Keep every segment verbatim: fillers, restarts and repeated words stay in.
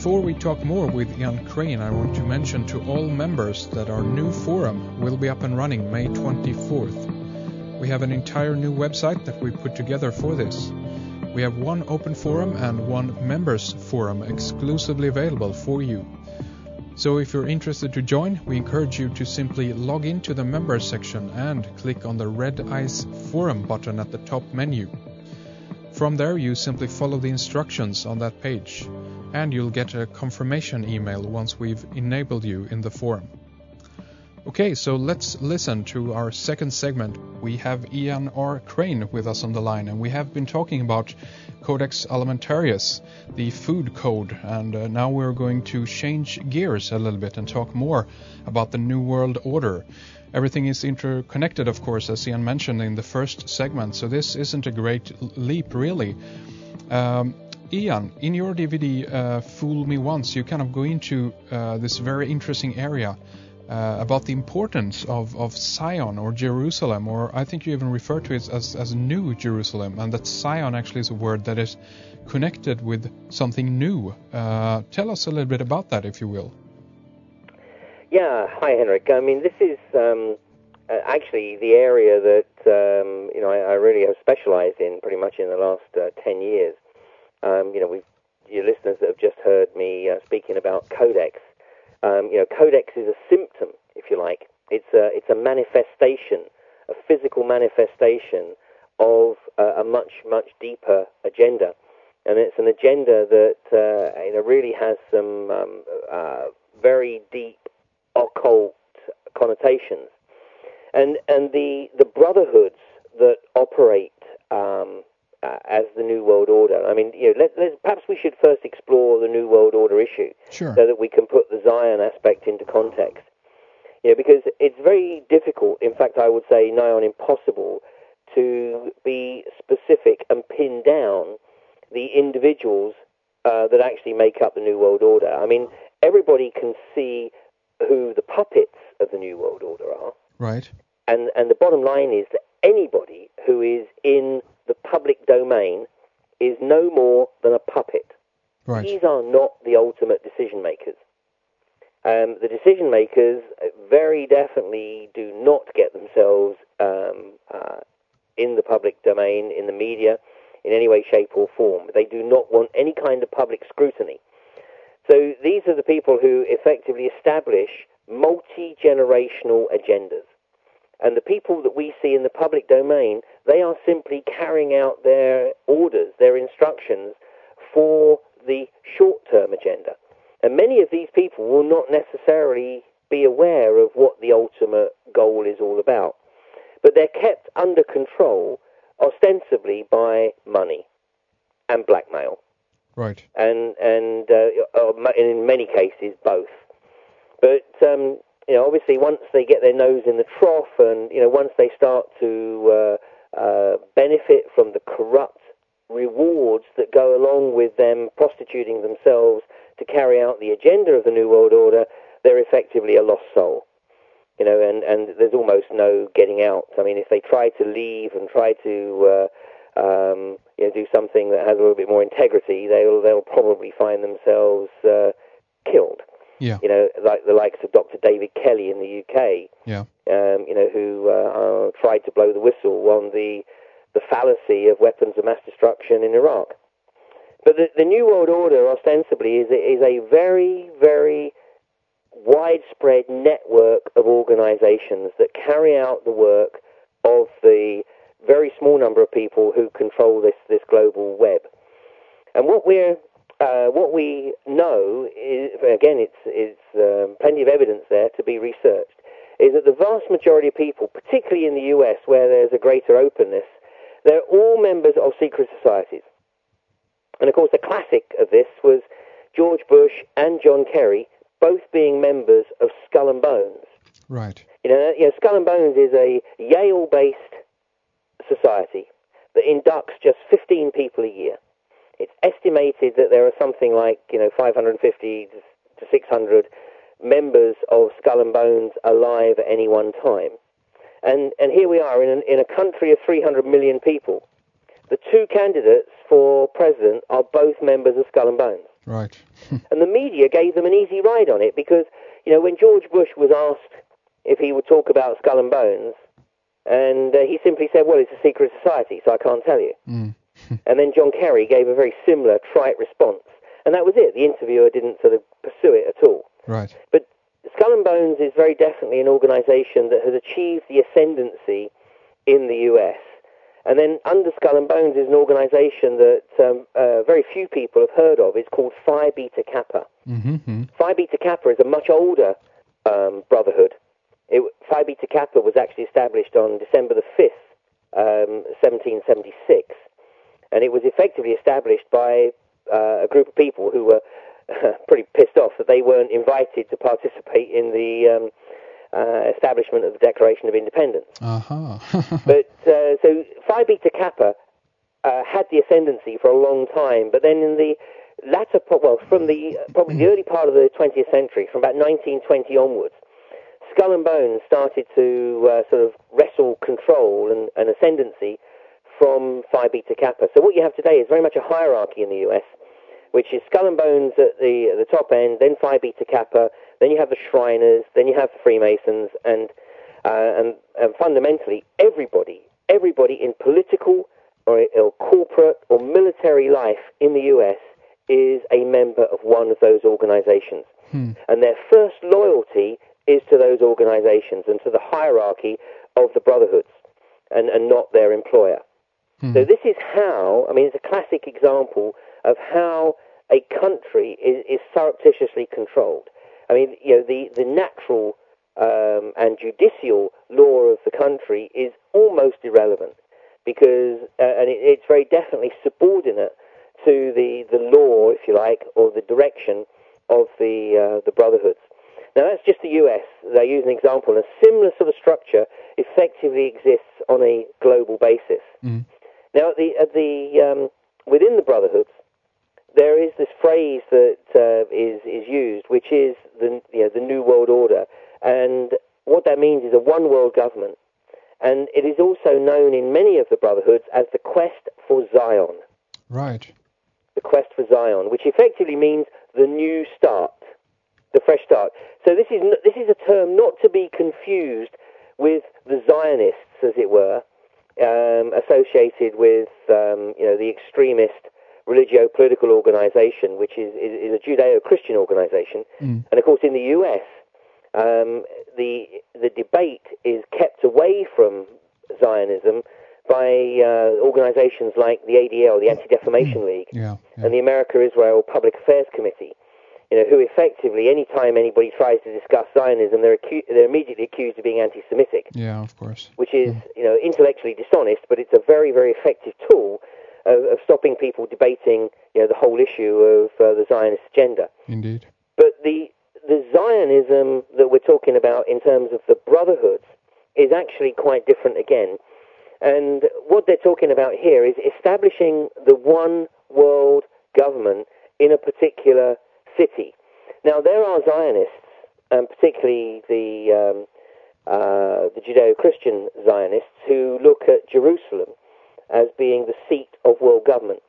before we talk more with Ian Crane, I want to mention to all members that our new forum will be up and running May twenty-fourth. We have an entire new website that we put together for this. We have one open forum and one members forum exclusively available for you. So if you're interested to join, we encourage you to simply log into the members section and click on the red ice forum button at the top menu. From there, you simply follow the instructions on that page, and you'll get a confirmation email once we've enabled you in the forum. Okay, so let's listen to our second segment. We have Ian R. Crane with us on the line, and we have been talking about Codex Alimentarius, the food code, and uh, now we're going to change gears a little bit and talk more about the New World Order. Everything is interconnected, of course, as Ian mentioned in the first segment, so this isn't a great leap, really. Um, Ian, in your D V D, uh, Fool Me Once, you kind of go into uh, this very interesting area uh, about the importance of, of Zion or Jerusalem, or I think you even refer to it as, as New Jerusalem, and that Zion actually is a word that is connected with something new. Uh, tell us a little bit about that, if you will. Yeah, hi Henrik. I mean, this is um, uh, actually the area that um, you know I, I really have specialised in pretty much in the last uh, ten years. Um, you know, we've your listeners that have just heard me uh, speaking about Codex. Um, you know, Codex is a symptom, if you like. It's a it's a manifestation, a physical manifestation of uh, a much much deeper agenda, and it's an agenda that uh, you know really has some um, uh, very deep occult connotations, and and the the brotherhoods that operate um, uh, as the New World Order. I mean, you know, let, let's, perhaps we should first explore the New World Order issue, sure, so that we can put the Zion aspect into context. You know, because it's very difficult, in fact, I would say nigh on impossible, to be specific and pin down the individuals uh, that actually make up the New World Order. I mean, everybody can see who the puppets of the New World Order are. Right. And and the bottom line is that anybody who is in the public domain is no more than a puppet. Right. These are not the ultimate decision makers. Um, the decision makers very definitely do not get themselves um, uh, in the public domain, in the media, in any way, shape or form. They do not want any kind of public scrutiny. So these are the people who effectively establish multi-generational agendas. And the people that we see in the public domain, they are simply carrying out their orders, their instructions for the short-term agenda. And many of these people will not necessarily be aware of what the ultimate goal is all about. But they're kept under control ostensibly by money and blackmail. Right. And and uh, in many cases both. But um, you know, obviously, once they get their nose in the trough, and you know, once they start to uh, uh, benefit from the corrupt rewards that go along with them prostituting themselves to carry out the agenda of the New World Order, they're effectively a lost soul. You know, and, and there's almost no getting out. I mean, if they try to leave and try to uh, Um, you know, do something that has a little bit more integrity, they'll they'll probably find themselves uh, killed. Yeah. You know, like the likes of Doctor David Kelly in the U K. Yeah. Um, you know, who uh, uh, tried to blow the whistle on the the fallacy of weapons of mass destruction in Iraq. But the, the New World Order, ostensibly, is a, is a very, very widespread network of organizations that carry out the work of the very small number of people who control this, this global web. And what we're uh, what we know is, again, it's it's um, plenty of evidence there to be researched, is that the vast majority of people, particularly in the U S, where there's a greater openness, they're all members of secret societies. And of course, the classic of this was George Bush and John Kerry, both being members of Skull and Bones. Right. You know, you know Skull and Bones is a Yale-based society that inducts just fifteen people a year. It's estimated that there are something like, you know, five hundred fifty to six hundred members of Skull and Bones alive at any one time. And and here we are in an, in a country of three hundred million people. the two candidates for president are both members of Skull and Bones. Right. And the media gave them an easy ride on it because, you know, when George Bush was asked if he would talk about Skull and Bones, and uh, he simply said, well, it's a secret society, so I can't tell you. Mm. And then John Kerry gave a very similar, trite response. And that was it. The interviewer didn't sort of pursue it at all. Right. But Skull and Bones is very definitely an organization that has achieved the ascendancy in the U S. And then under Skull and Bones is an organization that um, uh, very few people have heard of. It's called Phi Beta Kappa. Mm-hmm. Phi Beta Kappa is a much older um, brotherhood. It, Phi Beta Kappa was actually established on December the fifth, um, seventeen seventy-six. And it was effectively established by uh, a group of people who were pretty pissed off that they weren't invited to participate in the um, uh, establishment of the Declaration of Independence. Uh-huh. But uh, so Phi Beta Kappa uh, had the ascendancy for a long time, but then in the latter, well, from the probably the early part of the twentieth century, from about nineteen twenty onwards, Skull and Bones started to uh, sort of wrestle control and, and ascendancy from Phi Beta Kappa. So what you have today is very much a hierarchy in the U S, which is Skull and Bones at the at the top end, then Phi Beta Kappa, then you have the Shriners, then you have the Freemasons, and uh, and, and fundamentally everybody, everybody in political or, or corporate or military life in the U S is a member of one of those organizations. Hmm. And their first loyalty is to those organizations and to the hierarchy of the brotherhoods and, and not their employer. Hmm. So this is how, I mean, it's a classic example of how a country is, is surreptitiously controlled. I mean, you know, the, the natural um, and judicial law of the country is almost irrelevant because, uh, and it, it's very definitely subordinate to the, the law, if you like, or the direction of the uh, the brotherhoods. Now, that's just the U S. They use an example. A similar sort of structure effectively exists on a global basis. Mm. Now, at the, at the um, within the brotherhoods, there is this phrase that uh, is is used, which is the you know, the New World Order, and what that means is a one world government, and it is also known in many of the brotherhoods as the quest for Zion. Right. The quest for Zion, which effectively means the new start, the fresh start. So this is this is a term not to be confused with the Zionists, as it were, um, associated with um, you know the extremist religio-political organization, which is, is, is a Judeo-Christian organization. Mm. And of course, in the U S, um, the the debate is kept away from Zionism by uh, organizations like the A D L, the Anti-Defamation League, yeah, yeah. and the America-Israel Public Affairs Committee, you know, who effectively, any time anybody tries to discuss Zionism, they're, acu- they're immediately accused of being anti-Semitic. Yeah, of course. Which is, mm. you know, intellectually dishonest, but it's a very, very effective tool of, of stopping people debating, you know, the whole issue of uh, the Zionist agenda. Indeed. But the the Zionism that we're talking about in terms of the brotherhoods is actually quite different again. And what they're talking about here is establishing the one world government in a particular city. Now, there are Zionists, and particularly the um, uh, the Judeo-Christian Zionists, who look at Jerusalem as being the seat of world government.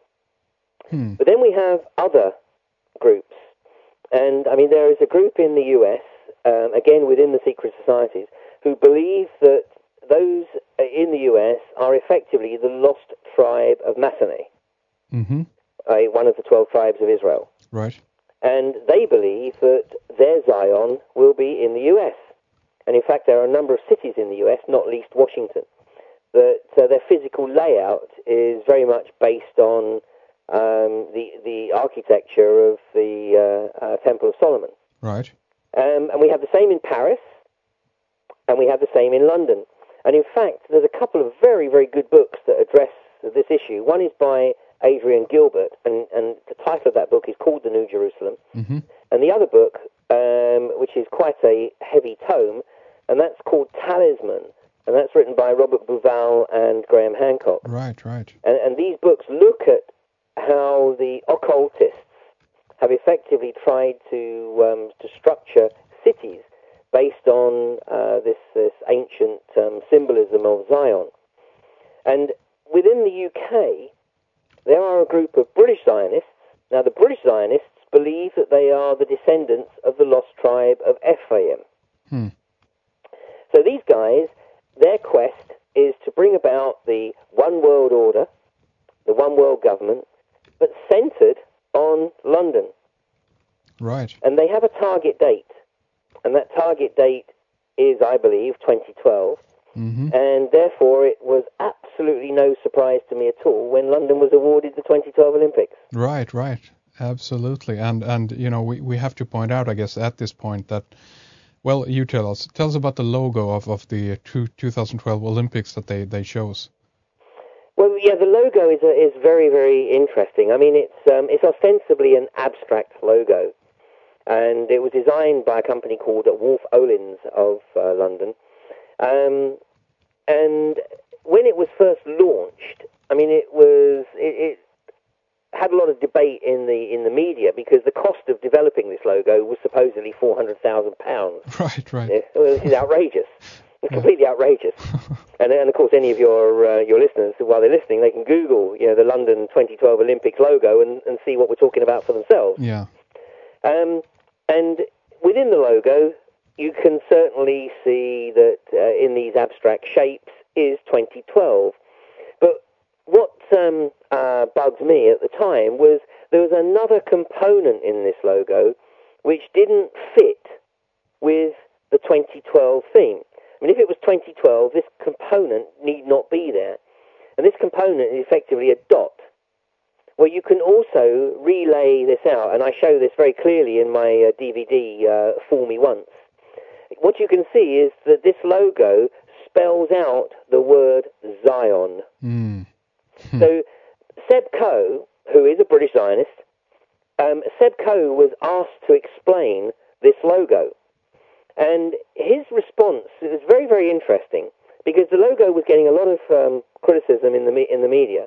Hmm. But then we have other groups. And, I mean, there is a group in the U S, um, again within the secret societies, who believe that those in the U S are effectively the lost tribe of Massoneh, mm-hmm. uh, one of the twelve tribes of Israel. Right. And they believe that their Zion will be in the U S. And, in fact, there are a number of cities in the U S, not least Washington, that uh, their physical layout is very much based on um, the the architecture of the uh, uh, Temple of Solomon. Right. Um, and we have the same in Paris, and we have the same in London. And in fact, there's a couple of very, very good books that address this issue. One is by Adrian Gilbert, and, and the title of that book is called The New Jerusalem. Mm-hmm. And the other book, um, which is quite a heavy tome, and that's called Talisman, and that's written by Robert Bauval and Graham Hancock. Right, right. And, and these books look at how the occultists have effectively tried to um, to structure cities based on uh, this, this ancient um, symbolism of Zion. And within the U K, there are a group of British Zionists. Now, the British Zionists believe that they are the descendants of the lost tribe of Ephraim. Hmm. So these guys, their quest is to bring about the one world order, the one world government, but centered on London. Right. And they have a target date. And that target date is, I believe, twenty twelve. Mm-hmm. And therefore, it was absolutely no surprise to me at all when London was awarded the twenty twelve Olympics. Right, right. Absolutely. And, and you know, we, we have to point out, I guess, at this point that, well, you tell us. Tell us about the logo of, of the two, twenty twelve Olympics that they, they chose. Well, yeah, the logo is a, is very, very interesting. I mean, it's um, it's ostensibly an abstract logo. And it was designed by a company called Wolf Olins of uh, London. Um, and when it was first launched, I mean, it was it, it had a lot of debate in the in the media because the cost of developing this logo was supposedly four hundred thousand pounds. Right, right. Yeah, well, this is outrageous. It's completely outrageous. And, and of course, any of your uh, your listeners, while they're listening, they can Google, you know, the London twenty twelve Olympics logo and, and see what we're talking about for themselves. Yeah. Um, and within the logo, you can certainly see that uh, in these abstract shapes is twenty twelve. But what um, uh, bugged me at the time was there was another component in this logo which didn't fit with the twenty twelve theme. I mean, if it was twenty twelve, this component need not be there. And this component is effectively a dot. Well, you can also relay this out, and I show this very clearly in my uh, D V D, uh, Fool Me Once. What you can see is that this logo spells out the word Zion. Mm. So Seb Coe, who is a British Zionist, um, Seb Coe was asked to explain this logo. And his response was very, very interesting, because the logo was getting a lot of um, criticism in the me- in the media.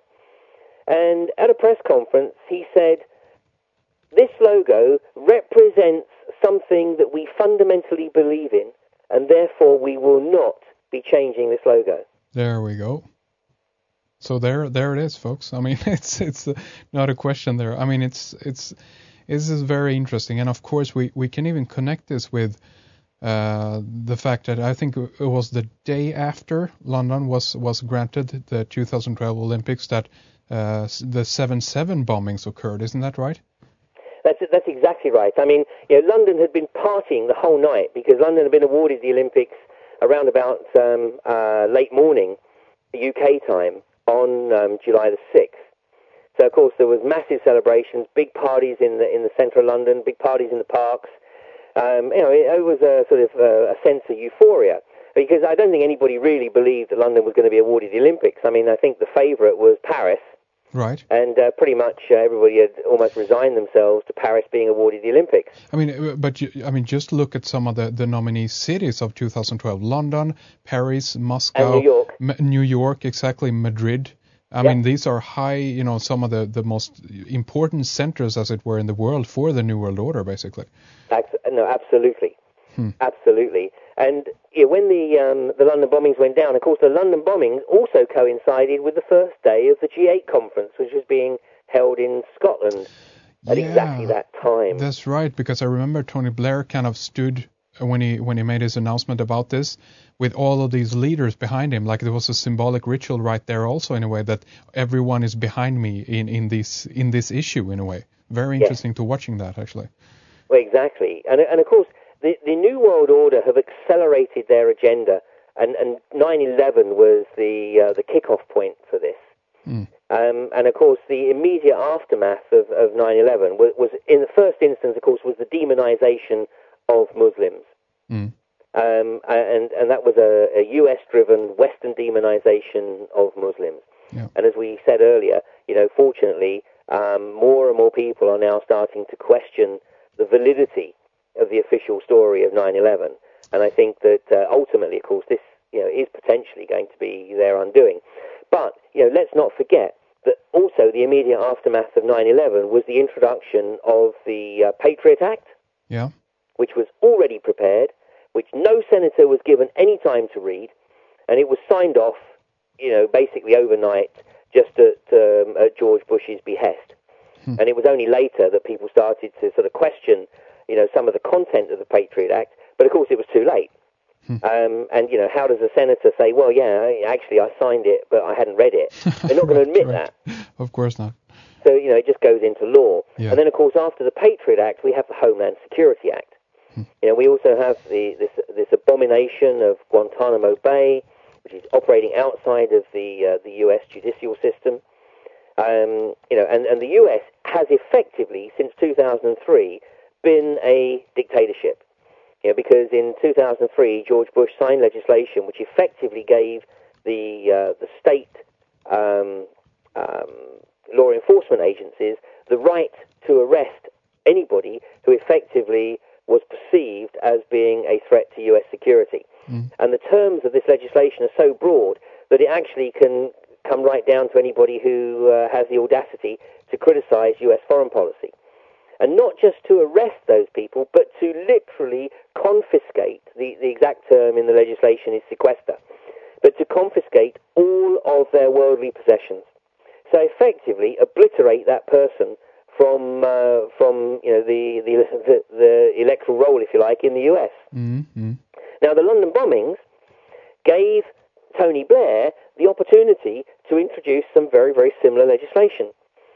And at a press conference, he said, this logo represents something that we fundamentally believe in, and therefore we will not be changing this logo. There we go. So there, there it is, folks. I mean, it's it's not a question there. I mean, it's it's this is very interesting, and of course, we, we can even connect this with uh, the fact that I think it was the day after London was was granted the two thousand twelve Olympics that uh, the seven seven bombings occurred. Isn't that right? That's that's exactly right. I mean, you know, London had been partying the whole night because London had been awarded the Olympics around about um, uh, late morning U K time on um, July the sixth. So, of course, there was massive celebrations, big parties in the in the centre of London, big parties in the parks. Um, you know, it, it was a sort of uh, a sense of euphoria, because I don't think anybody really believed that London was going to be awarded the Olympics. I mean, I think the favourite was Paris. Right. And uh, pretty much uh, everybody had almost resigned themselves to Paris being awarded the Olympics. I mean, but you, I mean, just look at some of the, the nominee cities of two thousand twelve: London, Paris, Moscow, and New York. M- New York, exactly, Madrid. I yep. mean, these are high, you know, some of the, the most important centers, as it were, in the world for the New World Order, basically. No, absolutely, hmm. absolutely. And yeah, when the um, the London bombings went down, of course, the London bombings also coincided with the first day of the G eight conference, which was being held in Scotland at yeah, exactly that time. That's right, because I remember Tony Blair kind of stood when he when he made his announcement about this with all of these leaders behind him. Like there was a symbolic ritual right there, also in a way that everyone is behind me in in this in this issue in a way. Very interesting yes. to watching that actually. Well, exactly, and and of course. The, the New World Order have accelerated their agenda, and, and nine eleven was the uh, the kickoff point for this. Mm. Um, and, of course, the immediate aftermath of, of nine eleven was, was, in the first instance, of course, was the demonization of Muslims. Mm. Um, and, and that was a, a U S-driven Western demonization of Muslims. Yeah. And as we said earlier, you know, fortunately, um, more and more people are now starting to question the validity of the official story of nine eleven, and I think that uh, ultimately, of course, this you know is potentially going to be their undoing. But you know, let's not forget that also the immediate aftermath of nine eleven was the introduction of the uh, Patriot Act, yeah, which was already prepared, which no senator was given any time to read, and it was signed off, you know, basically overnight, just at, um, at George Bush's behest. Hmm. And it was only later that people started to sort of question, you know, some of the content of the Patriot Act. But of course, it was too late. Hmm. Um, and, you know, how does a senator say, well, yeah, actually, I signed it, but I hadn't read it? They're not going to admit right. that. Of course not. So, you know, it just goes into law. Yeah. And then, of course, after the Patriot Act, we have the Homeland Security Act. Hmm. You know, we also have the this this abomination of Guantanamo Bay, which is operating outside of the uh, the U S judicial system. Um, you know, and, and the U S has effectively, since two thousand three, been a dictatorship. You know, because in two thousand three, George Bush signed legislation which effectively gave the uh, the state um, um, law enforcement agencies the right to arrest anybody who effectively was perceived as being a threat to U S security. Mm. And the terms of this legislation are so broad that it actually can come right down to anybody who uh, has the audacity to criticize U S foreign policy. And not just to arrest those people, but to literally confiscate, the, the exact term in the legislation is sequester, but to confiscate all of their worldly possessions. So effectively obliterate that person from uh, from you know the, the the the electoral roll, if you like, in the U S. Mm-hmm. Now the London bombings gave Tony Blair the opportunity to introduce some very, very similar legislation.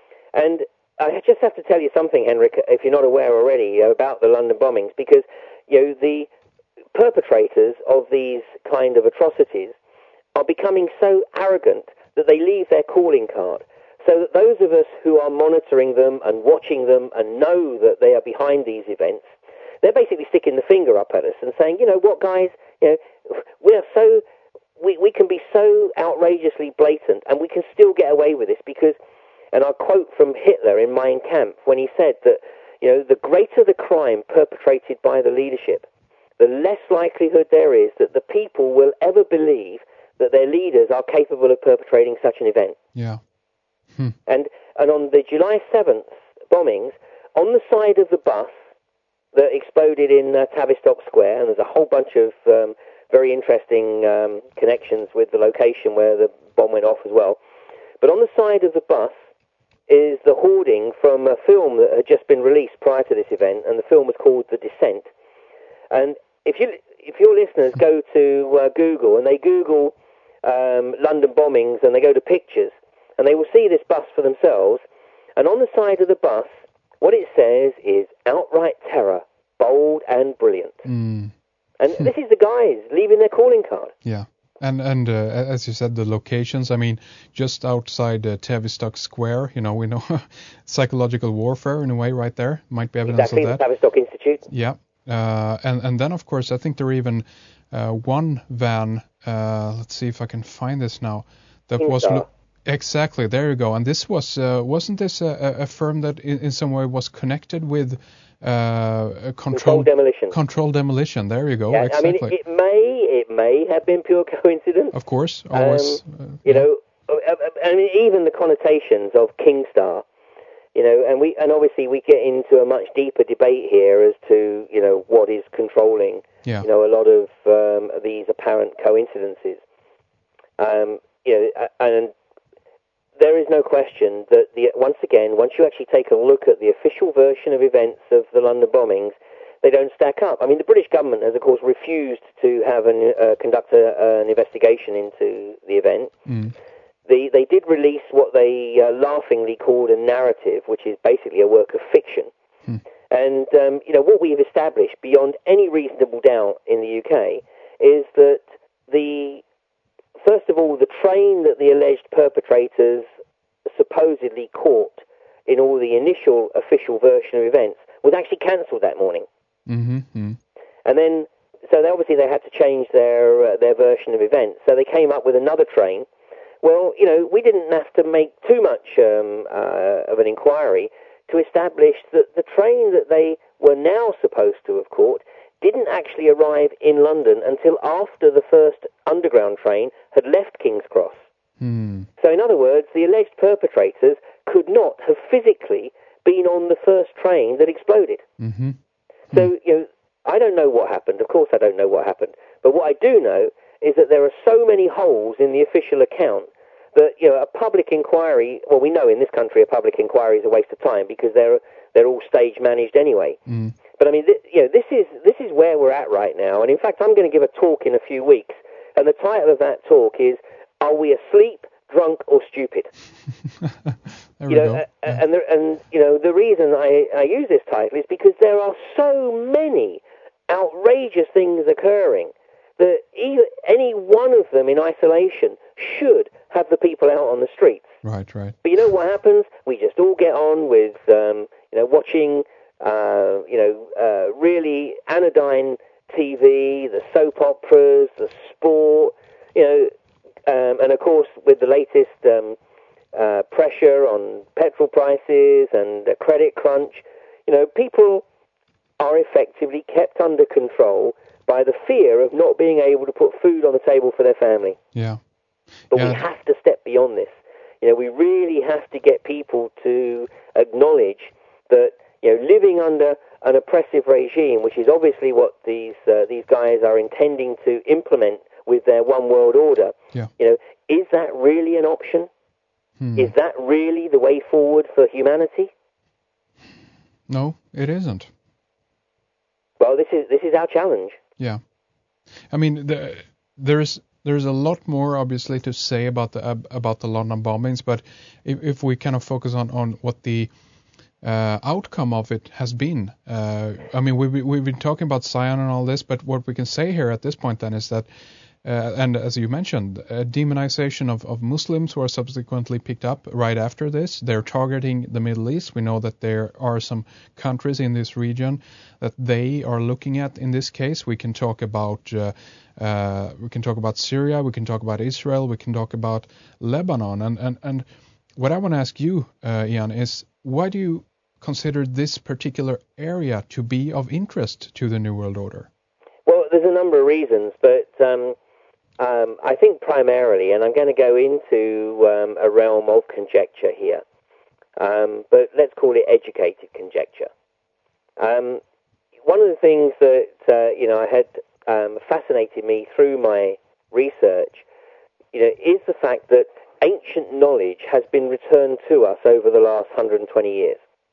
And I just have to tell you something, Henrik, if you're not aware already, about the London bombings, because you know the perpetrators of these kind of atrocities are becoming so arrogant that they leave their calling card. So that those of us who are monitoring them and watching them and know that they are behind these events, they're basically sticking the finger up at us and saying, you know what, guys, you know, we are so we we can be so outrageously blatant, and we can still get away with this because. And I'll quote from Hitler in Mein Kampf when he said that, you know, the greater the crime perpetrated by the leadership, the less likelihood there is that the people will ever believe that their leaders are capable of perpetrating such an event. Yeah. Hmm. And and on the July seventh bombings, on the side of the bus that exploded in uh, Tavistock Square, and there's a whole bunch of um, very interesting um, connections with the location where the bomb went off as well, but on the side of the bus is the hoarding from a film that had just been released prior to this event, and the film was called The Descent. And if you if your listeners go to uh, Google and they Google um, London bombings and they go to pictures, and they will see this bus for themselves, and on the side of the bus, what it says is outright terror, bold and brilliant. Mm. And this is the guys leaving their calling card. Yeah. And and uh, as you said, the locations, I mean, just outside uh, Tavistock Square, you know, we know psychological warfare in a way right there. Might be evidence exactly, of that. The Tavistock Institute. Yeah. Uh, and, and then, of course, I think there are even uh, one van, uh, let's see if I can find this now, that Kingstar. was... Lo- exactly, there you go. And this was, uh, wasn't this a, a firm that in, in some way was connected with... Uh, controlled control demolition. Controlled demolition. There you go. Yeah, exactly. I mean, it, it may, it may have been pure coincidence. Of course, always. Um, uh, you yeah. know, I mean, even the connotations of Kingstar. You know, and we, and obviously we get into a much deeper debate here as to, you know, what is controlling. Yeah. You know, a lot of um, these apparent coincidences. Um, you know, and. There is no question that, the, once again, once you actually take a look at the official version of events of the London bombings, they don't stack up. I mean, the British government has, of course, refused to have an, uh, conduct a, uh, an investigation into the event. Mm. The, they did release what they uh, laughingly called a narrative, which is basically a work of fiction. Mm. And, um, you know, what we've established beyond any reasonable doubt in the U K is that the... First of all, the train that the alleged perpetrators supposedly caught in all the initial official version of events was actually cancelled that morning. Mm-hmm. And then, so they, obviously they had to change their uh, their version of events. So they came up with another train. Well, you know, we didn't have to make too much um, uh, of an inquiry to establish that the train that they were now supposed to have caught didn't actually arrive in London until after the first underground train had left King's Cross. Mm. So in other words, the alleged perpetrators could not have physically been on the first train that exploded. Mm-hmm. So, you know, I don't know what happened. Of course I don't know what happened. But what I do know is that there are so many holes in the official account that, you know, a public inquiry, well, we know in this country a public inquiry is a waste of time because they're they're all stage managed anyway. Mm. But I mean, th- you know, this is this is where we're at right now. And in fact, I'm going to give a talk in a few weeks, and the title of that talk is "Are We Asleep, Drunk, or Stupid?" there you we know, go. uh, Yeah. and there, and you know, the reason I, I use this title is because there are so many outrageous things occurring that either, any one of them in isolation should have the people out on the streets. Right, right. But you know what happens? We just all get on with, um, you know, watching, uh, you know, uh, really anodyne T V, the soap operas, the sport, you know, um, and of course with the latest um, uh, pressure on petrol prices and the credit crunch, you know, people are effectively kept under control by the fear of not being able to put food on the table for their family. Yeah. But yeah. we have to step beyond this. You know, we really have to get people to acknowledge that, you know, living under an oppressive regime, which is obviously what these uh, these guys are intending to implement with their one world order, Yeah. you know, is that really an option? Hmm. Is that really the way forward for humanity? No, it isn't. Well, this is this is our challenge. Yeah. I mean, the, there's there's a lot more obviously to say about the uh, about the London bombings, but if, if we kind of focus on, on what the uh, outcome of it has been, uh, I mean, we've we've been talking about Zion and all this, but what we can say here at this point then is that, uh, and as you mentioned, a demonization of, of Muslims who are subsequently picked up right after this. They're targeting the Middle East. We know that there are some countries in this region that they are looking at in this case. We can talk about uh, uh, we can talk about Syria, we can talk about Israel, we can talk about Lebanon. And, and, and what I want to ask you, uh, Ian, is why do you consider this particular area to be of interest to the New World Order? Well, there's a number of reasons, but um, um, I think primarily, and I'm going to go into um, a realm of conjecture here, um, but let's call it educated conjecture. Um, one of the things that uh, you know I had um, fascinated me through my research, you know, is the fact that ancient knowledge has been returned to us over the last one hundred twenty years.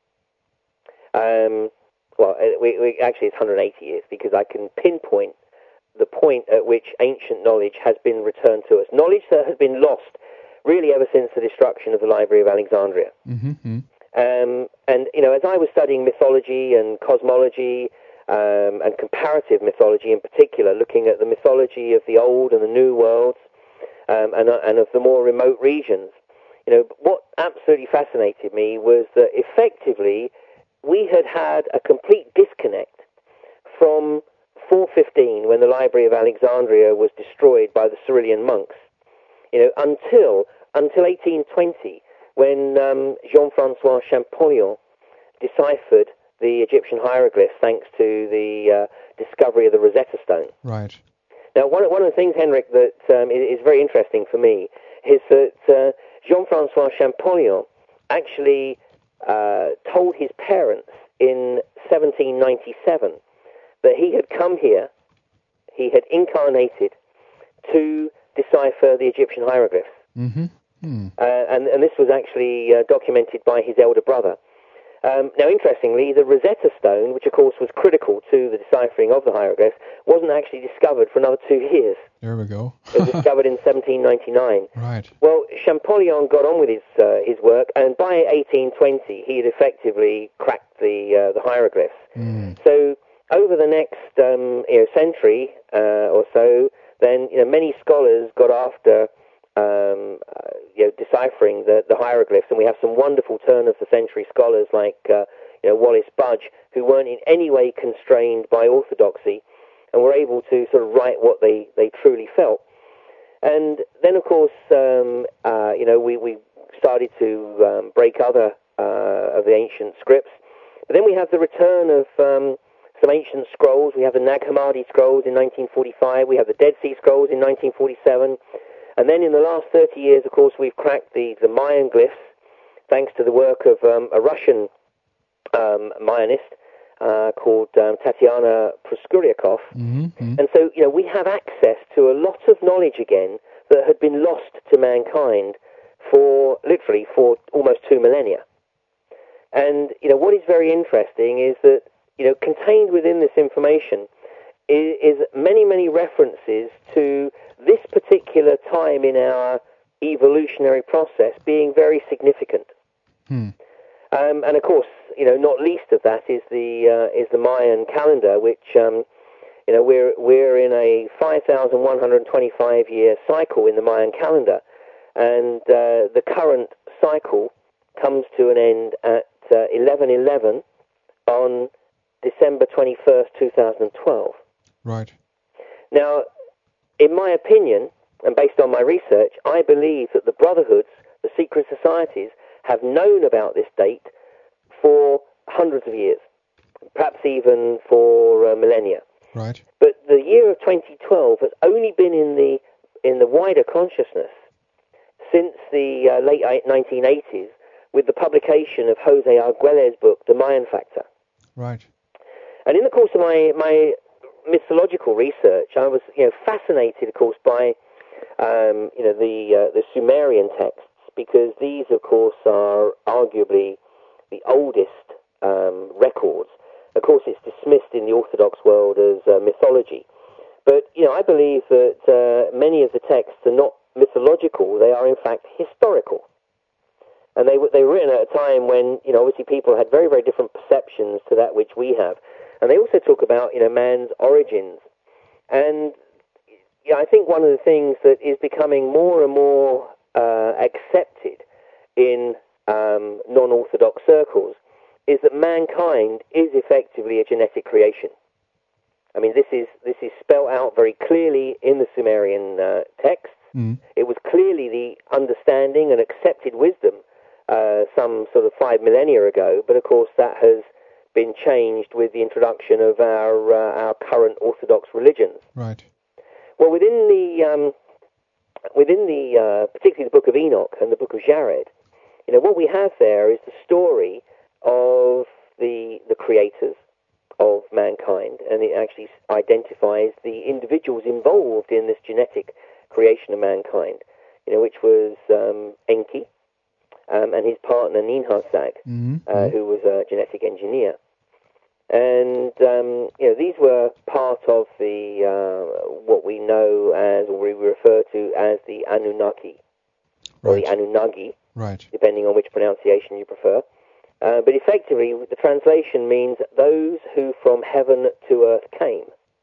Um, well, we, we, actually it's one hundred eighty years, because I can pinpoint the point at which ancient knowledge has been returned to us. Knowledge that has been lost really ever since the destruction of the Library of Alexandria. Mm-hmm. Um, and, you know, as I was studying mythology and cosmology um, and comparative mythology in particular, looking at the mythology of the old and the new worlds um, and, and of the more remote regions, you know, what absolutely fascinated me was that effectively we had had a complete disconnect from four fifteen, when the Library of Alexandria was destroyed by the Cyrillian monks, you know, until until eighteen twenty, when um, Jean-Francois Champollion deciphered the Egyptian hieroglyphs thanks to the uh, discovery of the Rosetta Stone. Right. Now, one, one of the things, Henrik, that um, is, is very interesting for me is that uh, Jean-Francois Champollion actually uh, told his parents in seventeen ninety-seven that he had come here, he had incarnated to decipher the Egyptian hieroglyphs. Mm-hmm. Hmm. Uh, and, and this was actually uh, documented by his elder brother. Um, now, interestingly, the Rosetta Stone, which of course was critical to the deciphering of the hieroglyphs, wasn't actually discovered for another two years. There we go. It was discovered in seventeen ninety-nine. Right. Well, Champollion got on with his uh, his work, and by eighteen twenty, he had effectively cracked the uh, the hieroglyphs. Mm. So, over the next um, you know, century uh, or so, then you know many scholars got after um, uh, you know deciphering the, the hieroglyphs, and we have some wonderful turn of the century scholars like uh, you know Wallis Budge, who weren't in any way constrained by orthodoxy, and were able to sort of write what they, they truly felt. And then, of course, um, uh, you know we, we started to um, break other uh, of the ancient scripts, but then we have the return of um, some ancient scrolls. We have the Nag Hammadi scrolls in nineteen forty-five. We have the Dead Sea Scrolls in nineteen forty-seven. And then in the last thirty years, of course, we've cracked the, the Mayan glyphs, thanks to the work of um, a Russian um, Mayanist uh, called um, Tatiana Proskuryakov. Mm-hmm. And so, you know, we have access to a lot of knowledge again that had been lost to mankind for literally for almost two millennia. And, you know, what is very interesting is that, you know, contained within this information is, is many, many references to this particular time in our evolutionary process being very significant. Hmm. Um, and of course, you know, not least of that is the uh, is the Mayan calendar, which um, you know we're we're in a five thousand one hundred twenty-five year cycle in the Mayan calendar, and uh, the current cycle comes to an end at uh, eleven eleven on December twenty-first, two thousand twelve. Right. Now, in my opinion, and based on my research, I believe that the brotherhoods, the secret societies, have known about this date for hundreds of years, perhaps even for uh, millennia. Right. But the year of twenty twelve has only been in the in the wider consciousness since the uh, late nineteen eighties, with the publication of Jose Arguelles' book, The Mayan Factor. Right. And in the course of my my mythological research, I was you know fascinated, of course, by um, you know the uh, the Sumerian texts, because these, of course, are arguably the oldest um, records. Of course, it's dismissed in the Orthodox world as uh, mythology. But, you know, I believe that uh, many of the texts are not mythological. They are, in fact, historical. And they, they were written at a time when, you know, obviously people had very, very different perceptions to that which we have. And they also talk about, you know, man's origins. And, yeah, I think one of the things that is becoming more and more uh, accepted in um, non-Orthodox circles is that mankind is effectively a genetic creation. I mean, this is this is spelled out very clearly in the Sumerian uh, texts. Mm. It was clearly the understanding and accepted wisdom uh, some sort of five millennia ago, but of course that has been changed with the introduction of our uh, our current Orthodox religions. Right. Well, within the um, within the uh, particularly the Book of Enoch and the Book of Jared, you know, what we have there is the story of the the creators of mankind, and it actually identifies the individuals involved in this genetic creation of mankind, you know, which was um, Enki um, and his partner Ninhursag, Mm-hmm. uh, who was a genetic engineer. And, um, you know, these were part of the, uh, what we know as, or we refer to as the Anunnaki, or Right. the Anunnaki, Right. depending on which pronunciation you prefer. Uh, but effectively, the translation means those who from heaven to earth came.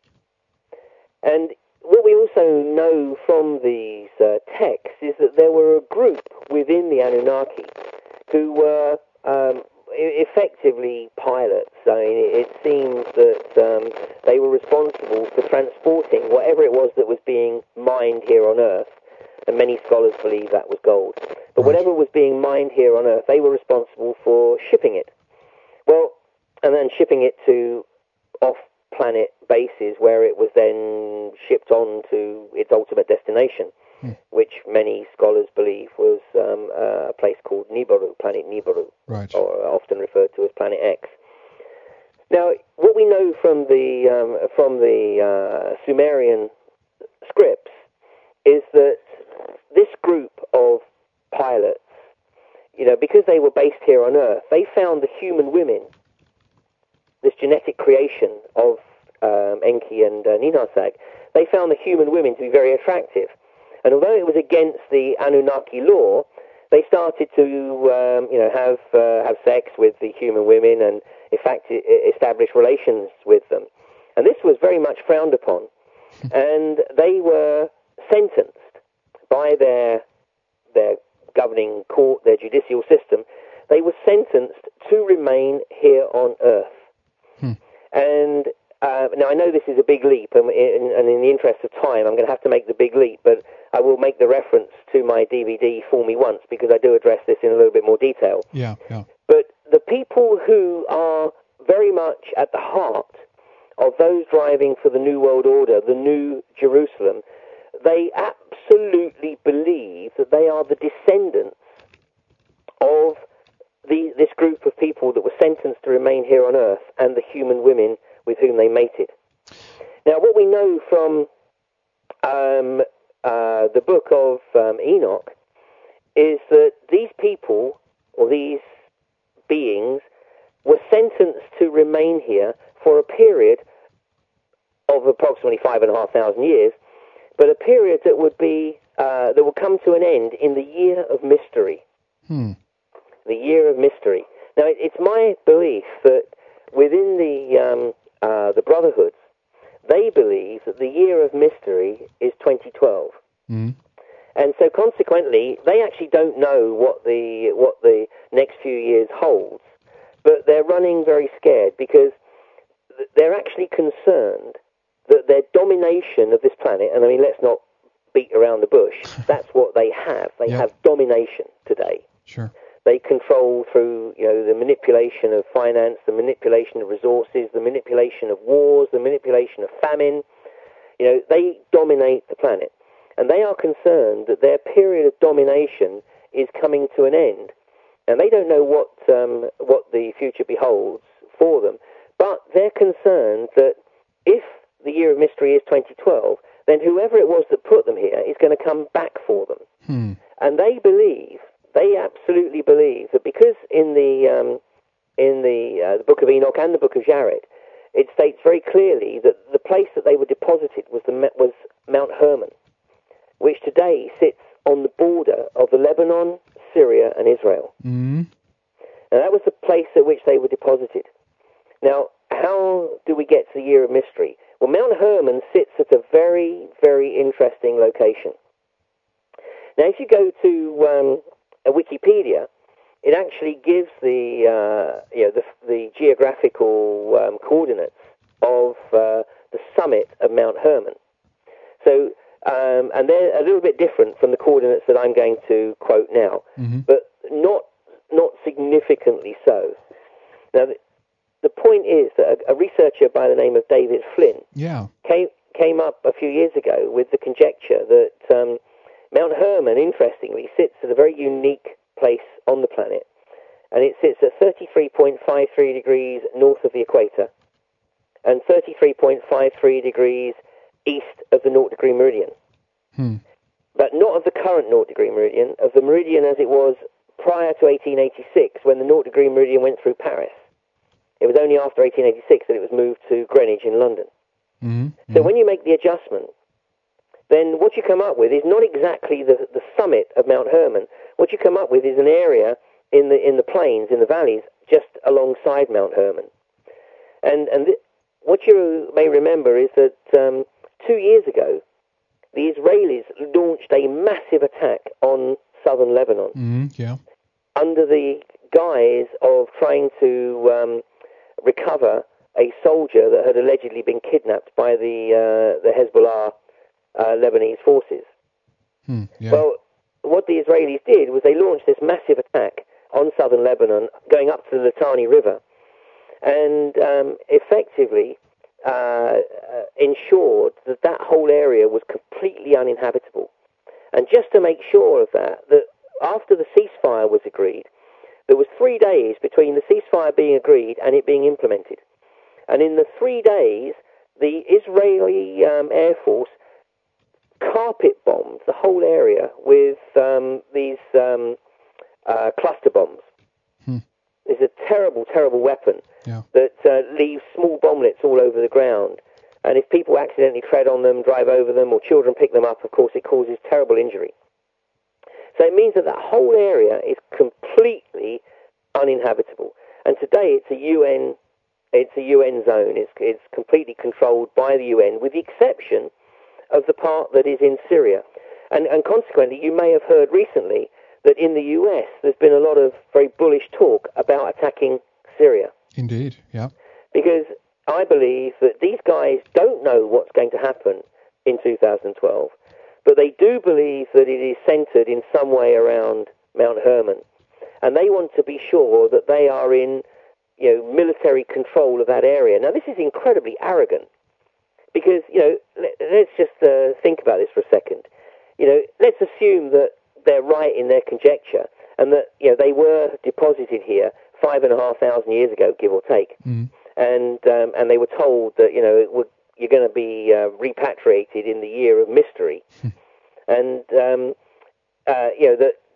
And what we also know from these uh, texts is that there were a group within the Anunnaki who were um, effectively pilots. I mean, it seems that um, they were responsible for transporting whatever it was that was being mined here on Earth, and many scholars believe that was gold. But Right. whatever was being mined here on Earth, they were responsible for shipping it. Well, and then shipping it to off-planet bases where it was then shipped on to its ultimate destination, Hmm. which many scholars believe was um, a place called Nibiru, planet Nibiru, Right. or often referred to as Planet X. Now, what we know from the um, from the uh, Sumerian scripts is that this group of pilots, you know, because they were based here on Earth, they found the human women, this genetic creation of um, Enki and uh, Ninhursag, they found the human women to be very attractive. And although it was against the Anunnaki law, they started to, um, you know, have uh, have sex with the human women and, in fact, I- establish relations with them. And this was very much frowned upon. And they were sentenced by their their governing court, their judicial system. They were sentenced to remain here on Earth. Hmm. And uh, now I know this is a big leap, and in, and in the interest of time, I'm going to have to make the big leap, but I will make the reference to my D V D, Fool Me Once, because I do address this in a little bit more detail. Yeah, yeah. But the people who are very much at the heart of those driving for the New World Order, the New Jerusalem, they absolutely believe that they are the descendants of the, this group of people that were sentenced to remain here on Earth and the human women with whom they mated. Now, what we know from um, uh, the book of um, Enoch is that these people, or these beings, were sentenced to remain here for a period of approximately five and a half thousand years, but a period that would be uh, that would come to an end in the year of mystery. Hmm. The year of mystery. Now, it, it's my belief that within the um, uh, the Brotherhoods, they believe that the year of mystery is twenty twelve, hmm. and so consequently, they actually don't know what the what the next few years holds, but they're running very scared because they're actually concerned that their domination of this planet, and I mean, let's not beat around the bush, that's what they have. They Yep. have domination today. Sure. They control through, you know, the manipulation of finance, the manipulation of resources, the manipulation of wars, the manipulation of famine. You know, they dominate the planet. And they are concerned that their period of domination is coming to an end. And they don't know what um, what the future beholds for them. But they're concerned that if the year of mystery is twenty twelve, then whoever it was that put them here is going to come back for them. Hmm. And they believe, they absolutely believe that because in the um, in the, uh, the Book of Enoch and the Book of Jared, it states very clearly that the place that they were deposited was the was Mount Hermon, which today sits on the border of the Lebanon, Syria, and Israel. Hmm. Now that was the place at which they were deposited. Now, how do we get to the year of mystery? Well, Mount Hermon sits at a very, very interesting location. Now, if you go to um, a Wikipedia, it actually gives the uh, you know the, the geographical um, coordinates of uh, the summit of Mount Hermon. So, um, and they're a little bit different from the coordinates that I'm going to quote now, Mm-hmm. but not not significantly so. Now, the, the point is that a, a researcher by the name of David Flynn Yeah. came came up a few years ago with the conjecture that um, Mount Hermon, interestingly, sits at a very unique place on the planet, and it sits at thirty-three point five three degrees north of the equator and thirty-three point five three degrees east of the naught degree meridian. Hmm. But not of the current naught degree meridian, of the meridian as it was prior to eighteen eighty-six, when the naught degree meridian went through Paris. It was only after eighteen eighty-six that it was moved to Greenwich in London. Mm-hmm. So when you make the adjustment, then what you come up with is not exactly the, the summit of Mount Hermon. What you come up with is an area in the in the plains, in the valleys, just alongside Mount Hermon. And and th- what you may remember is that um, two years ago, the Israelis launched a massive attack on southern Lebanon Mm-hmm. Yeah. under the guise of trying to um, recover a soldier that had allegedly been kidnapped by the uh, the Hezbollah uh, Lebanese forces. Hmm. Yeah. Well, what the Israelis did was they launched this massive attack on southern Lebanon, going up to the Litani River, and um, effectively uh, uh, ensured that that whole area was completely uninhabitable. And just to make sure of that, that after the ceasefire was agreed, there was three days between the ceasefire being agreed and it being implemented. And in the three days, the Israeli um, Air Force carpet bombed the whole area with um, these um, uh, cluster bombs. Hmm. It's a terrible, terrible weapon Yeah. that uh, leaves small bomblets all over the ground. And if people accidentally tread on them, drive over them, or children pick them up, of course, it causes terrible injury. So it means that that whole area is completely uninhabitable. And today it's a U N, it's a U N zone. It's, it's completely controlled by the U N, with the exception of the part that is in Syria. And, and consequently, you may have heard recently that in the U S there's been a lot of very bullish talk about attacking Syria. Indeed. Yeah. Because I believe that these guys don't know what's going to happen in two thousand twelve, but they do believe that it is centered in some way around Mount Hermon. And they want to be sure that they are in, you know, military control of that area. Now, this is incredibly arrogant because, you know, let, let's just uh, think about this for a second. You know, let's assume that they're right in their conjecture and that, you know, they were deposited here five and a half thousand years ago, give or take. Mm. And um, and they were told that, you know, it would, you're going to be uh, repatriated in the year of mystery. and, um, uh, you know, that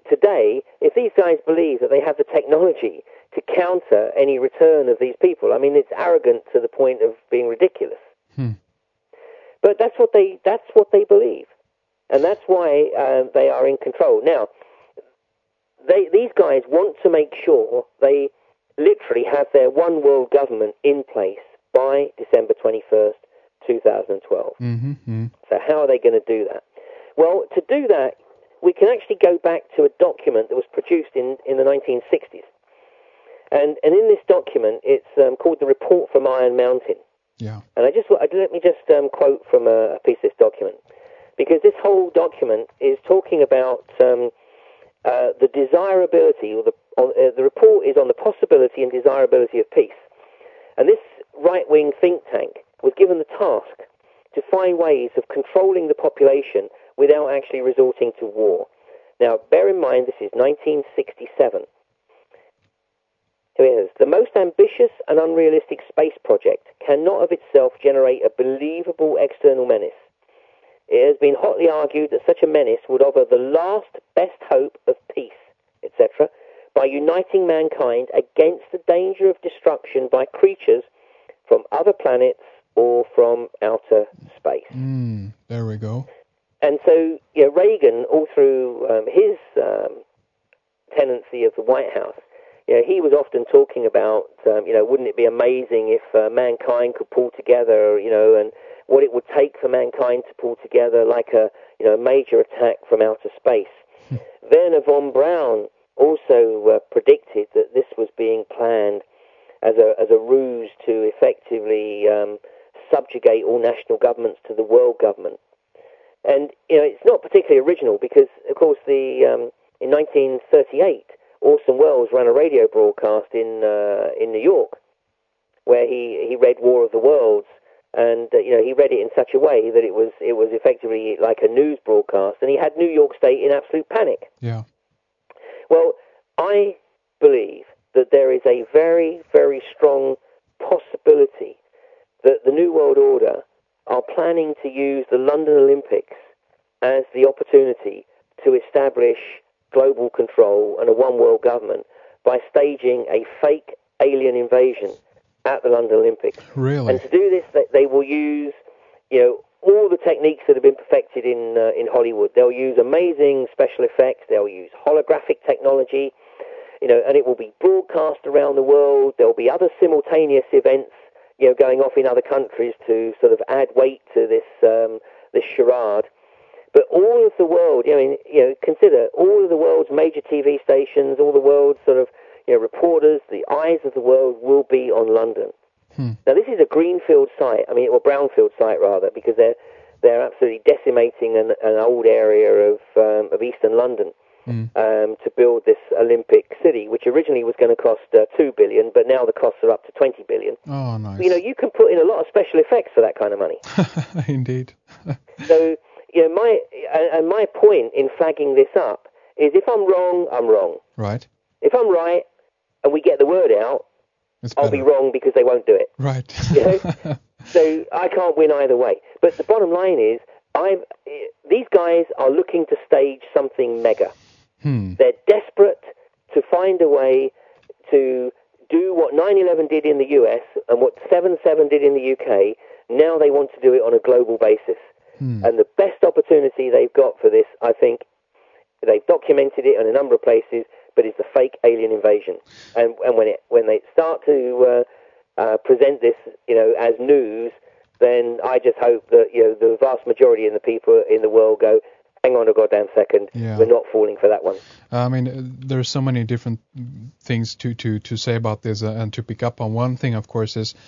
today, if these guys believe that they have the technology to counter any return of these people, I mean, it's arrogant to the point of being ridiculous. Hmm. But that's what they that's what they believe, and that's why uh, they are in control. Now, they these guys want to make sure they literally have their one world government in place by December twenty-first, twenty twelve. Mm-hmm. Mm-hmm. So how are they going to do that? Well, to do that, we can actually go back to a document that was produced in, in the nineteen sixties. And and in this document, it's um, called the Report from Iron Mountain. Yeah. And I just let me just um, quote from a, a piece of this document, because this whole document is talking about um, uh, the desirability, or the on, uh, the report is on the possibility and desirability of peace. And this right-wing think tank was given the task to find ways of controlling the population without actually resorting to war. Now, bear in mind, this is nineteen sixty-seven. Here it is. The most ambitious and unrealistic space project cannot of itself generate a believable external menace. It has been hotly argued that such a menace would offer the last best hope of peace, et cetera, by uniting mankind against the danger of destruction by creatures from other planets or from outer space. Mm, there we go. And so, you know, Reagan, all through um, his um, tenancy of the White House, you know, he was often talking about, um, you know, wouldn't it be amazing if uh, mankind could pull together, you know, and what it would take for mankind to pull together like a, you know, major attack from outer space. Werner von Braun also uh, predicted that this was being planned as a as a ruse to effectively um, subjugate all national governments to the world government. And, you know, it's not particularly original because, of course, the um, in nineteen thirty-eight, Orson Welles ran a radio broadcast in uh, in New York where he, he read War of the Worlds, and uh, you know he read it in such a way that it was it was effectively like a news broadcast, and he had New York State in absolute panic. Yeah. Well, I believe that there is a very, very strong possibility that the New World Order are planning to use the London Olympics as the opportunity to establish global control and a one-world government by staging a fake alien invasion at the London Olympics. Really? And to do this, they, they will use, you know, all the techniques that have been perfected in uh, in Hollywood. They'll use amazing special effects. They'll use holographic technology, you know, and it will be broadcast around the world. There'll be other simultaneous events, you know, going off in other countries to sort of add weight to this um, this charade. But all of the world, you know, you know, consider all of the world's major T V stations, all the world's sort of, you know, reporters, the eyes of the world will be on London. Hmm. Now, this is a greenfield site, I mean, or brownfield site rather, because they're they're absolutely decimating an, an old area of um, of eastern London hmm. um, to build this Olympic city, which originally was going to cost uh, two billion, but now the costs are up to twenty billion. Oh, nice! You know, you can put in a lot of special effects for that kind of money. Indeed. So, you know, my and my point in flagging this up is, if I'm wrong, I'm wrong. Right. If I'm right, and we get the word out, I'll be wrong because they won't do it. Right. You know? So I can't win either way. But the bottom line is, I've, these guys are looking to stage something mega. Hmm. They're desperate to find a way to do what nine eleven did in the U S and what seven seven did in the U K. Now they want to do it on a global basis. Hmm. And the best opportunity they've got for this, I think, they've documented it in a number of places, but it's the fake alien invasion. And and when it when they start to uh, uh, present this, you know, as news, then I just hope that, you know, the vast majority of the people in the world go, hang on a goddamn second, yeah. we're not falling for that one. I mean, there's so many different things to, to, to say about this, uh, and to pick up on. One thing, of course, is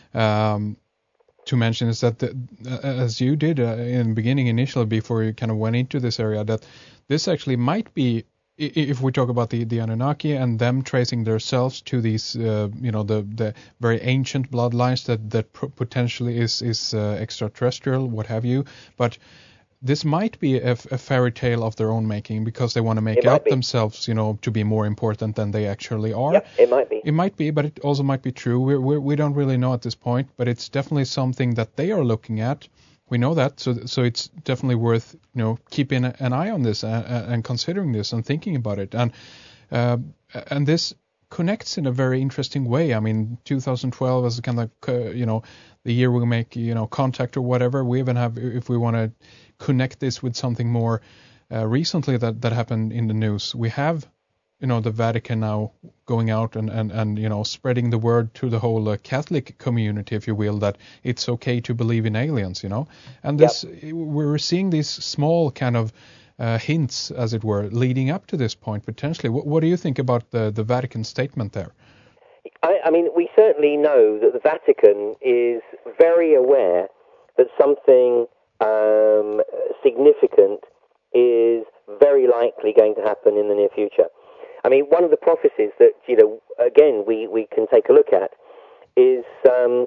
um, to mention is that, the, uh, as you did uh, in the beginning, initially, before you kind of went into this area, that this actually might be, if we talk about the, the Anunnaki and them tracing themselves to these, uh, you know, the, the very ancient bloodlines that, that potentially is, is uh, extraterrestrial, what have you, but this might be a, a fairy tale of their own making, because they want to make out be. themselves, you know, to be more important than they actually are. Yep, it might be. It might be, but it also might be true. We're, we're, we don't really know at this point, but it's definitely something that they are looking at, we know that. So so it's definitely worth you know keeping an eye on this and, and considering this and thinking about it. And uh, and this connects in a very interesting way. I mean, two thousand twelve is kind of like, uh, you know the year we make you know contact or whatever. We even have, if we want to connect this with something more uh, recently that that happened in the news, we have you know the Vatican now going out and and and you know spreading the word to the whole uh, Catholic community, if you will, that it's okay to believe in aliens, you know. And this yep. we're seeing these small kind of uh, hints, as it were, leading up to this point potentially. What, what do you think about the the Vatican statement there? I, I mean, we certainly know that the Vatican is very aware that something um, significant is very likely going to happen in the near future. I mean, one of the prophecies that, you know, again, we, we can take a look at is, um,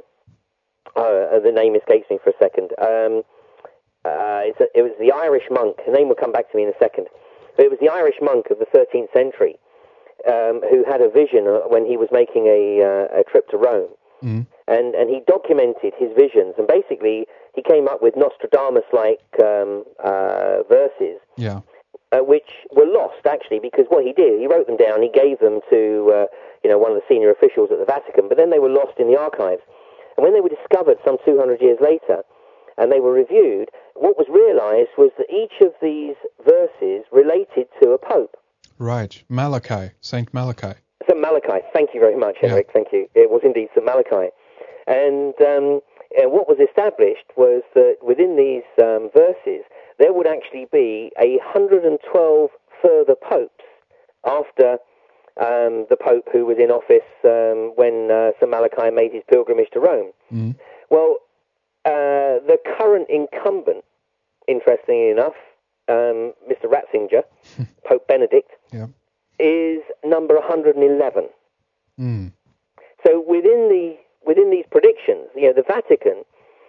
uh, the name escapes me for a second. Um, uh, it's a, it was the Irish monk, the name will come back to me in a second, but it was the Irish monk of the thirteenth century um, who had a vision when he was making a, uh, a trip to Rome. Mm. And, and he documented his visions, and basically he came up with Nostradamus-like um, uh, verses. Yeah. Uh, which were lost, actually, because what he did, he wrote them down, he gave them to, uh, you know, one of the senior officials at the Vatican, but then they were lost in the archives. And when they were discovered some two hundred years later, and they were reviewed, what was realized was that each of these verses related to a pope. Right. Malachi, Saint Malachi. Saint Malachi, thank you very much, Henrik, yeah. Thank you. It was indeed Saint Malachi. And, um, and what was established was that within these um, verses, there would actually be one hundred twelve further popes after um, the pope who was in office um, when uh, Saint Malachi made his pilgrimage to Rome. Mm. Well, uh, the current incumbent, interestingly enough, um, Mister Ratzinger, Pope Benedict, yeah. is number one hundred eleven. Mm. So within the within these predictions, you know, the Vatican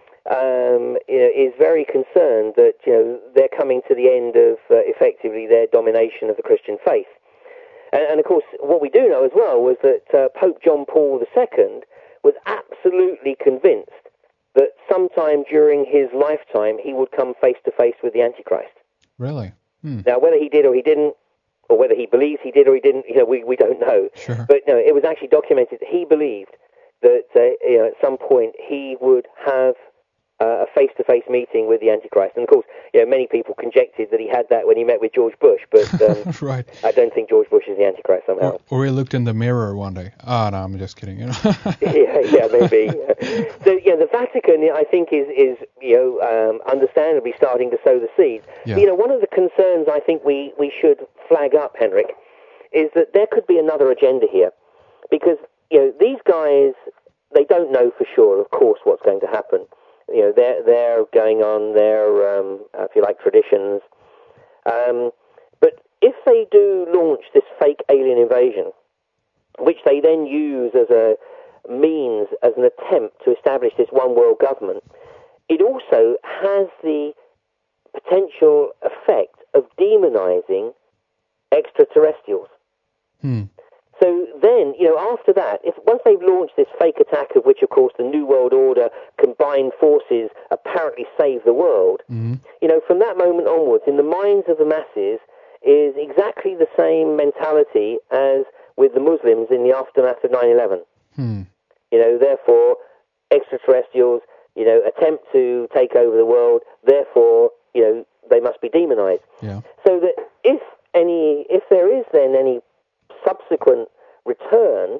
Um, you know, is very concerned that you know they're coming to the end of uh, effectively their domination of the Christian faith, and, and of course what we do know as well was that uh, Pope John Paul the Second was absolutely convinced that sometime during his lifetime he would come face to face with the Antichrist. Really? Hmm. Now, whether he did or he didn't, or whether he believes he did or he didn't, you know, we we don't know. Sure. But no, it was actually documented that he believed that uh, you know, at some point he would have Uh, a face-to-face meeting with the Antichrist. And of course, you know, many people conjectured that he had that when he met with George Bush, but um, right. I don't think George Bush is the Antichrist somehow. Or, or he looked in the mirror one day. Ah, oh, no, I'm just kidding. You know? yeah, yeah, maybe. So, yeah, the Vatican, I think, is, is you know, um, understandably starting to sow the seeds. Yeah. But, you know, one of the concerns I think we, we should flag up, Henrik, is that there could be another agenda here. Because, you know, these guys, they don't know for sure, of course, what's going to happen. You know, they're, they're going on their, um, if you like, traditions. Um, but if they do launch this fake alien invasion, which they then use as a means, as an attempt to establish this one world government, it also has the potential effect of demonizing extraterrestrials. Hmm. So then, you know, after that, if once they've launched this fake attack, of which, of course, the New World Order combined forces apparently save the world, mm-hmm. you know, from that moment onwards, in the minds of the masses, is exactly the same mentality as with the Muslims in the aftermath of nine eleven. Hmm. You know, therefore, extraterrestrials, you know, attempt to take over the world, therefore, you know, they must be demonized. Yeah. So that if any, if there is then any subsequent return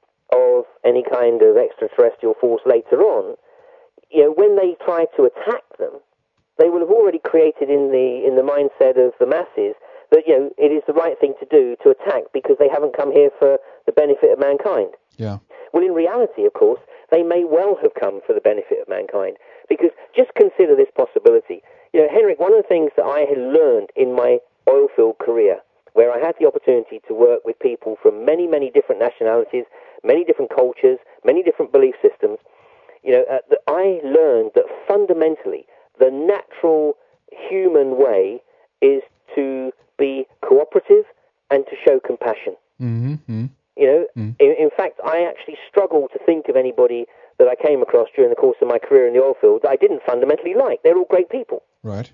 of any kind of extraterrestrial force later on, you know, when they try to attack them, they will have already created in the in the mindset of the masses that, you know, it is the right thing to do to attack because they haven't come here for the benefit of mankind. Yeah. Well, in reality, of course, they may well have come for the benefit of mankind, because just consider this possibility. You know, Henrik, one of the things that I had learned in my oilfield career, where I had the opportunity to work with people from many, many different nationalities, many different cultures, many different belief systems, you know, uh, that I learned that fundamentally the natural human way is to be cooperative and to show compassion. Mm-hmm. You know, mm. in, in fact, I I actually struggle to think of anybody that I came across during the course of my career in the oil field that I didn't fundamentally like. They're all great people. Right.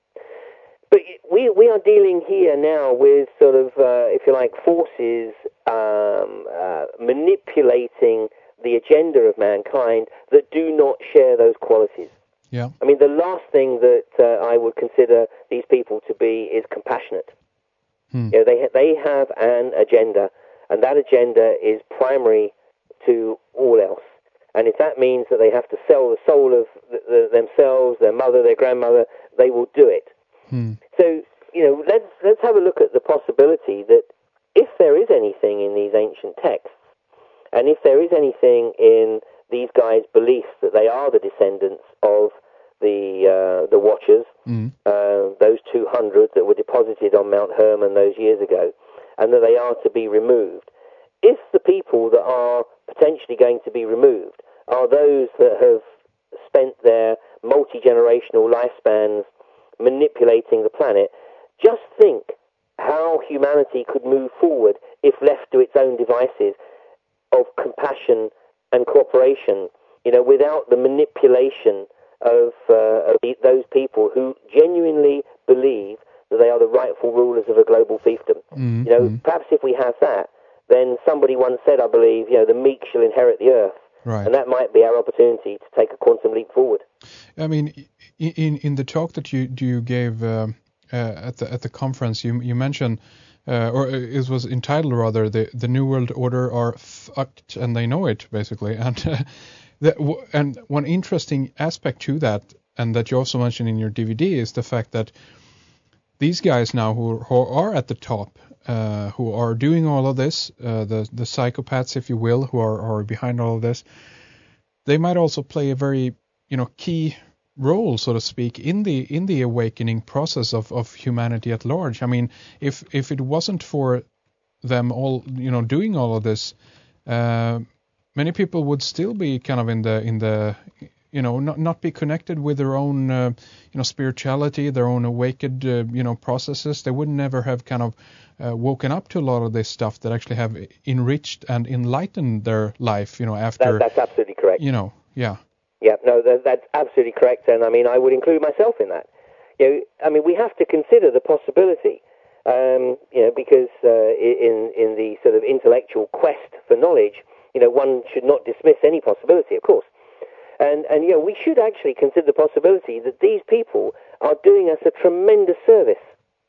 But we we are dealing here now with sort of, uh, if you like, forces um, uh, manipulating the agenda of mankind that do not share those qualities. Yeah. I mean, the last thing that uh, I would consider these people to be is compassionate. Hmm. You know, they ha- they have an agenda, and that agenda is primary to all else. And if that means that they have to sell the soul of the, the, themselves, their mother, their grandmother, they will do it. Hmm. So, you know, let's let's have a look at the possibility that if there is anything in these ancient texts, and if there is anything in these guys' beliefs that they are the descendants of the uh, the Watchers, Mm. uh, those two hundred that were deposited on Mount Hermon those years ago, and that they are to be removed, if the people that are potentially going to be removed are those that have spent their multi-generational lifespans manipulating the planet, just think how humanity could move forward if left to its own devices of compassion and cooperation, you know, without the manipulation of, uh, of those people who genuinely believe that they are the rightful rulers of a global fiefdom. Mm-hmm. You know, perhaps if we have that, then somebody once said, I believe, you know, the meek shall inherit the earth. Right. And that might be our opportunity to take a quantum leap forward. I mean, in in the talk that you you gave uh, uh, at the at the conference, you you mentioned, uh, or it was entitled rather, the the New World Order are fucked and they know it, basically. And uh, the, and one interesting aspect to that, and that you also mentioned in your D V D, is the fact that these guys now who who are at the top, uh, who are doing all of this, uh, the the psychopaths, if you will, who are are behind all of this, they might also play a very, you know, key role, so to speak, in the in the awakening process of, of humanity at large. I mean, if if it wasn't for them all, you know, doing all of this, uh, many people would still be kind of in the in the, you know, not not be connected with their own, uh, you know, spirituality, their own awakened, uh, you know, processes. They would never have kind of uh, woken up to a lot of this stuff that actually have enriched and enlightened their life, you know, after. That, that's absolutely correct. You know, yeah. Yeah, no, that, that's absolutely correct, and I mean, I would include myself in that. You know, I mean, we have to consider the possibility, um, you know, because uh, in in the sort of intellectual quest for knowledge, you know, one should not dismiss any possibility, of course, and and you know, we should actually consider the possibility that these people are doing us a tremendous service,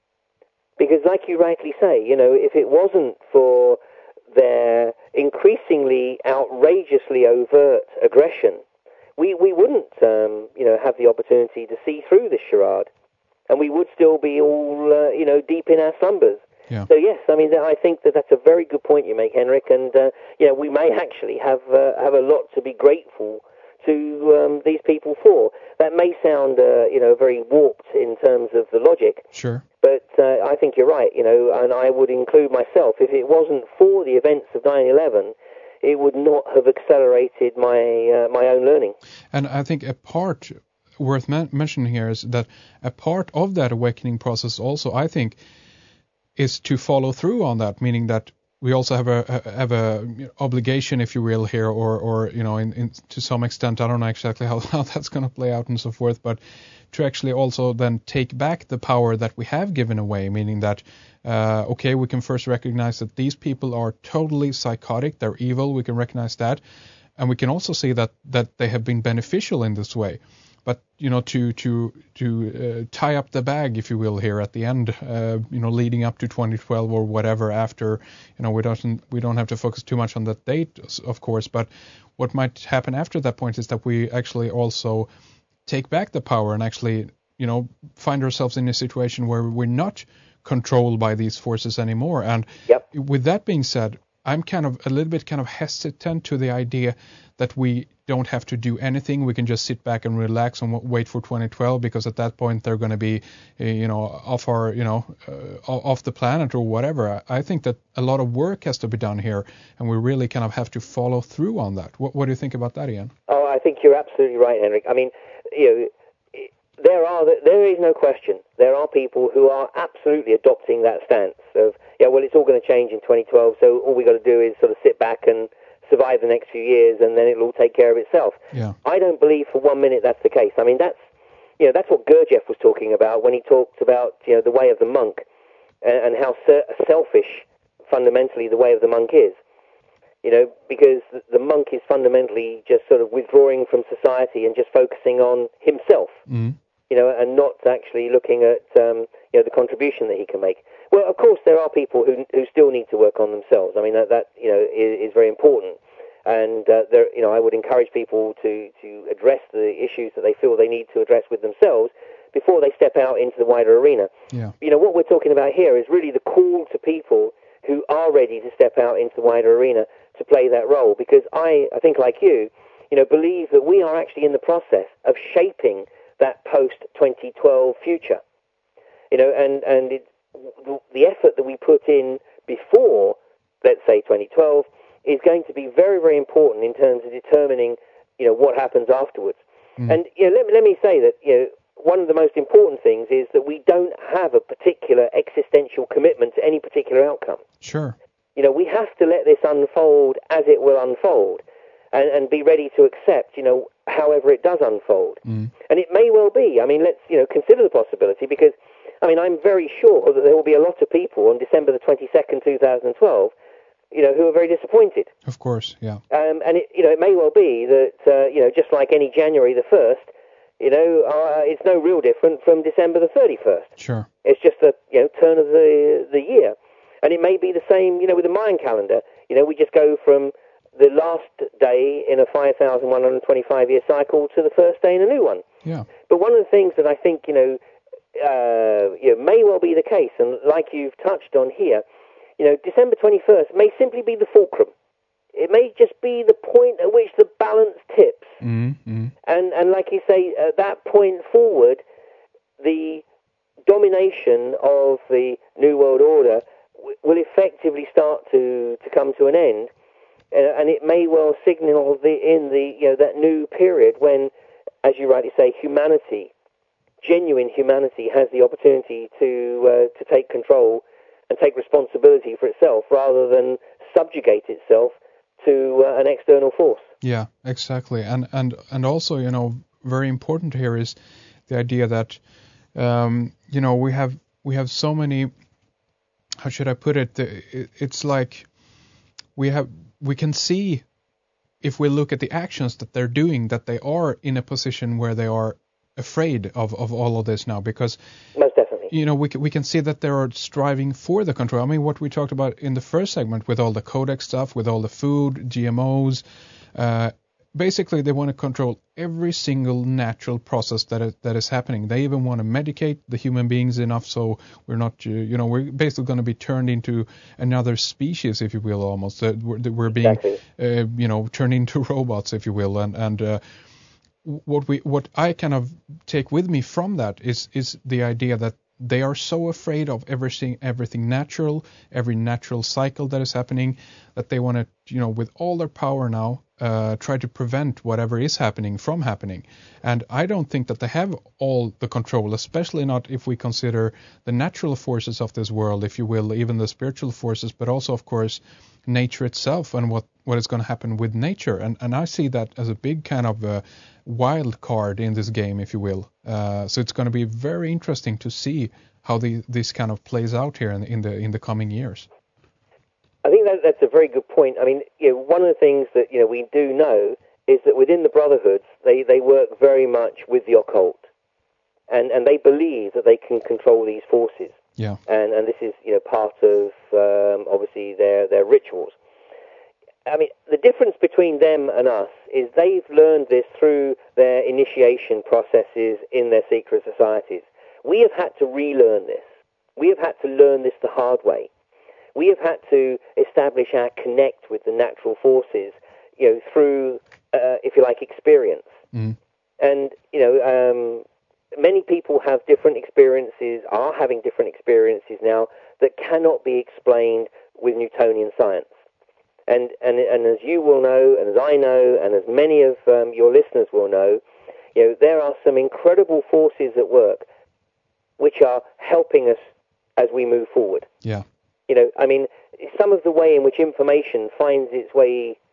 because, like you rightly say, you know, if it wasn't for their increasingly outrageously overt aggression, we we wouldn't, um, you know, have the opportunity to see through this charade, and we would still be all, uh, you know, deep in our slumbers. Yeah. So yes, I mean, I think that that's a very good point you make, Henrik, and uh, you know, we may actually have uh, have a lot to be grateful to um, these people for. That may sound, uh, you know, very warped in terms of the logic. Sure. But uh, I think you're right, you know, and I would include myself. If it wasn't for the events of nine eleven, it would not have accelerated my uh, my own learning. And I think a part worth men- mentioning here is that a part of that awakening process also, I think, is to follow through on that, meaning that we also have a have a obligation, if you will, here, or or you know, in, in to some extent, I don't know exactly how, how that's going to play out and so forth, but to actually also then take back the power that we have given away, meaning that uh, okay, we can first recognize that these people are totally psychotic, they're evil, we can recognize that, and we can also see that that they have been beneficial in this way. But, you know, to to to uh, tie up the bag, if you will, here at the end, uh, you know, leading up to twenty twelve or whatever after, you know, we don't we don't have to focus too much on that date, of course. But what might happen after that point is that we actually also take back the power and actually, you know, find ourselves in a situation where we're not controlled by these forces anymore. And yep. With that being said, I'm kind of a little bit kind of hesitant to the idea that we don't have to do anything. We can just sit back and relax and w- wait for twenty twelve, because at that point they're going to be, uh, you know, off our, you know, uh, off the planet or whatever. I think that a lot of work has to be done here, and we really kind of have to follow through on that. What, what do you think about that, Ian? Oh, I think you're absolutely right, Henrik. I mean, you know, there are there is no question. There are people who are absolutely adopting that stance of, yeah, well, it's all going to change in twenty twelve, so all we got to do is sort of sit back and survive the next few years and then it'll all take care of itself. Yeah. I don't believe for one minute that's the case. I mean, that's, you know, that's what Gurdjieff was talking about when he talked about, you know, the way of the monk and, and how ser- selfish fundamentally the way of the monk is. You know, because the monk is fundamentally just sort of withdrawing from society and just focusing on himself, mm. you know, and not actually looking at, um, you know, the contribution that he can make. Well, of course, there are people who who still need to work on themselves. I mean, that, that you know, is, is very important. And, uh, there, you know, I would encourage people to, to address the issues that they feel they need to address with themselves before they step out into the wider arena. Yeah. You know, what we're talking about here is really the call to people who are ready to step out into the wider arena to play that role, because I, I think like you, you know, believe that we are actually in the process of shaping that post twenty twelve future. You know, and, and it, the, the effort that we put in before, let's say, twenty twelve, is going to be very, very important in terms of determining, you know, what happens afterwards. Mm. And, you know, let, let me say that, you know, one of the most important things is that we don't have a particular existential commitment to any particular outcome. Sure. You know, we have to let this unfold as it will unfold and, and be ready to accept, you know, however it does unfold. Mm. And it may well be. I mean, let's, you know, consider the possibility because, I mean, I'm very sure that there will be a lot of people on December the twenty-second, twenty twelve, you know, who are very disappointed. Of course, yeah. Um, and, it, you know, it may well be that, uh, you know, just like any January the first, you know, uh, it's no real different from December the thirty-first. Sure. It's just the, you know, turn of the the year. And it may be the same, you know, with the Mayan calendar. You know, we just go from the last day in a five thousand one hundred twenty-five year cycle to the first day in a new one. Yeah. But one of the things that I think, you know, uh, you know, may well be the case, and like you've touched on here, you know, December twenty-first may simply be the fulcrum. It may just be the point at which the balance tips. Mm-hmm. And, and like you say, at that point forward, the domination of the New World Order w- will effectively start to, to come to an end. Uh, and it may well signal the, in the, you know, that new period when, as you rightly say, humanity, genuine humanity, has the opportunity to uh, to take control and take responsibility for itself rather than subjugate itself to uh, an external force. Yeah, exactly. And and and also, you know, very important here is the idea that um, you know, we have we have so many, how should I put it? It's like we have we can see, if we look at the actions that they're doing, that they are in a position where they are afraid of, of all of this now, because most definitely, you know, we can, we can see that they are striving for the control. I mean, what we talked about in the first segment with all the codex stuff, with all the food, G M Os, uh, basically they want to control every single natural process that is, that is happening. They even want to medicate the human beings enough so we're not, you know, we're basically going to be turned into another species, if you will, almost. Uh, we're, we're being, exactly. uh, you know, turned into robots, if you will, and and. Uh, What we, what I kind of take with me from that is is the idea that they are so afraid of everything, everything natural, every natural cycle that is happening, that they want to, you know, with all their power now, uh, try to prevent whatever is happening from happening. And I don't think that they have all the control, especially not if we consider the natural forces of this world, if you will, even the spiritual forces, but also, of course, nature itself and what, what is going to happen with nature. And and I see that as a big kind of uh, wild card in this game, if you will. Uh, so it's going to be very interesting to see how the, this kind of plays out here in, in the in the coming years. I think that that's a very good point. I mean, you know, one of the things that, you know, we do know is that within the Brotherhoods, they, they work very much with the occult, and and they believe that they can control these forces. Yeah. And and this is, you know, part of um, obviously their their rituals. I mean, the difference between them and us is they've learned this through their initiation processes in their secret societies. We have had to relearn this. We have had to learn this the hard way. We have had to establish our connect with the natural forces, you know, through, uh, if you like, experience. Mm. And, you know, um, many people have different experiences, are having different experiences now that cannot be explained with Newtonian science. And, and and as you will know, and as I know, and as many of um, your listeners will know, you know, there are some incredible forces at work which are helping us as we move forward. Yeah. You know, I mean, some of the way in which information finds its way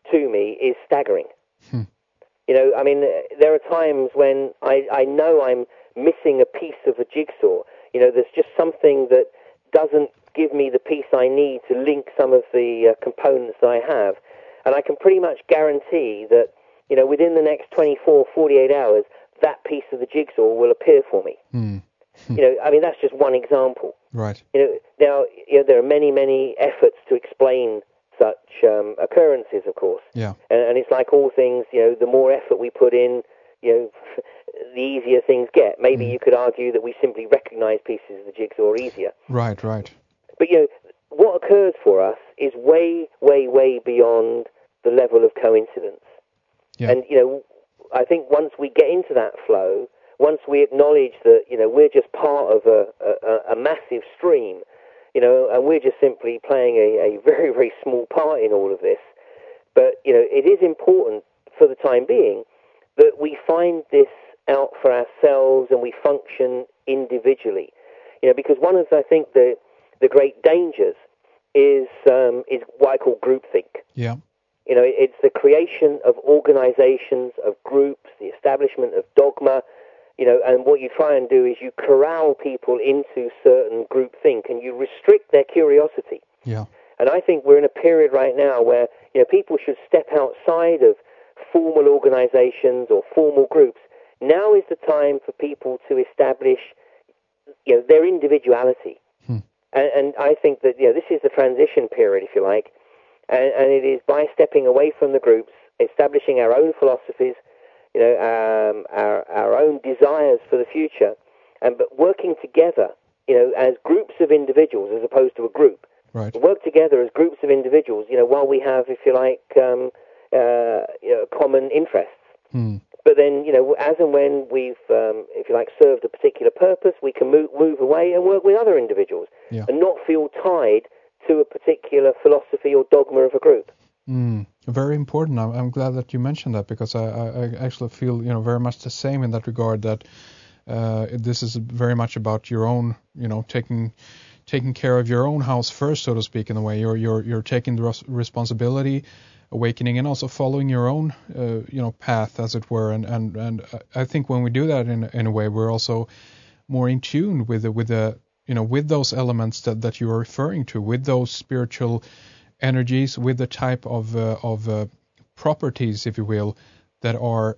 to me is staggering. Hmm. You know, I mean, there are times when I, I know I'm missing a piece of a jigsaw. You know, there's just something that doesn't give me the piece I need to link some of the uh, components I have. And I can pretty much guarantee that, you know, within the next twenty-four, forty-eight hours, that piece of the jigsaw will appear for me. Hmm. You know, I mean, that's just one example. Right. You know, now, you know, there are many, many efforts to explain such um, occurrences, of course. Yeah. And, and it's like all things, you know, the more effort we put in, you know, the easier things get. Maybe mm. you could argue that we simply recognize pieces of the jigsaw easier. Right, right. But, you know, what occurs for us is way, way, way beyond the level of coincidence. Yeah. And, you know, I think once we get into that flow, once we acknowledge that, you know, we're just part of a, a, a massive stream, you know, and we're just simply playing a, a very, very small part in all of this. But, you know, it is important for the time being that we find this out for ourselves and we function individually. You know, because one of, I think, the the great dangers is um, is what I call groupthink. Yeah. You know, it's the creation of organizations, of groups, the establishment of dogma. You know, and what you try and do is you corral people into certain groupthink and you restrict their curiosity. Yeah. And I think we're in a period right now where, you know, people should step outside of formal organizations or formal groups. Now is the time for people to establish, you know, their individuality. Hmm. And, and I think that, you know, this is the transition period, if you like. And, and it is by stepping away from the groups, establishing our own philosophies, you know, um, our our own desires for the future, and but working together, you know, as groups of individuals as opposed to a group. Right. Work together as groups of individuals, you know, while we have, if you like, um, uh, you know, common interests. Hmm. But then, you know, as and when we've, um, if you like, served a particular purpose, we can move, move away and work with other individuals, yeah. and not feel tied to a particular philosophy or dogma of a group. Mm, very important. I'm, I'm glad that you mentioned that, because I, I, I actually feel, you know, very much the same in that regard, that uh, this is very much about your own, you know, taking taking care of your own house first, so to speak, in a way. You're you're you're taking the res- responsibility, awakening, and also following your own, uh, you know, path, as it were. And and and I think when we do that in in a way, we're also more in tune with the, with the you know with those elements that that you are referring to, with those spiritual energies, with the type of uh, of uh, properties, if you will, that are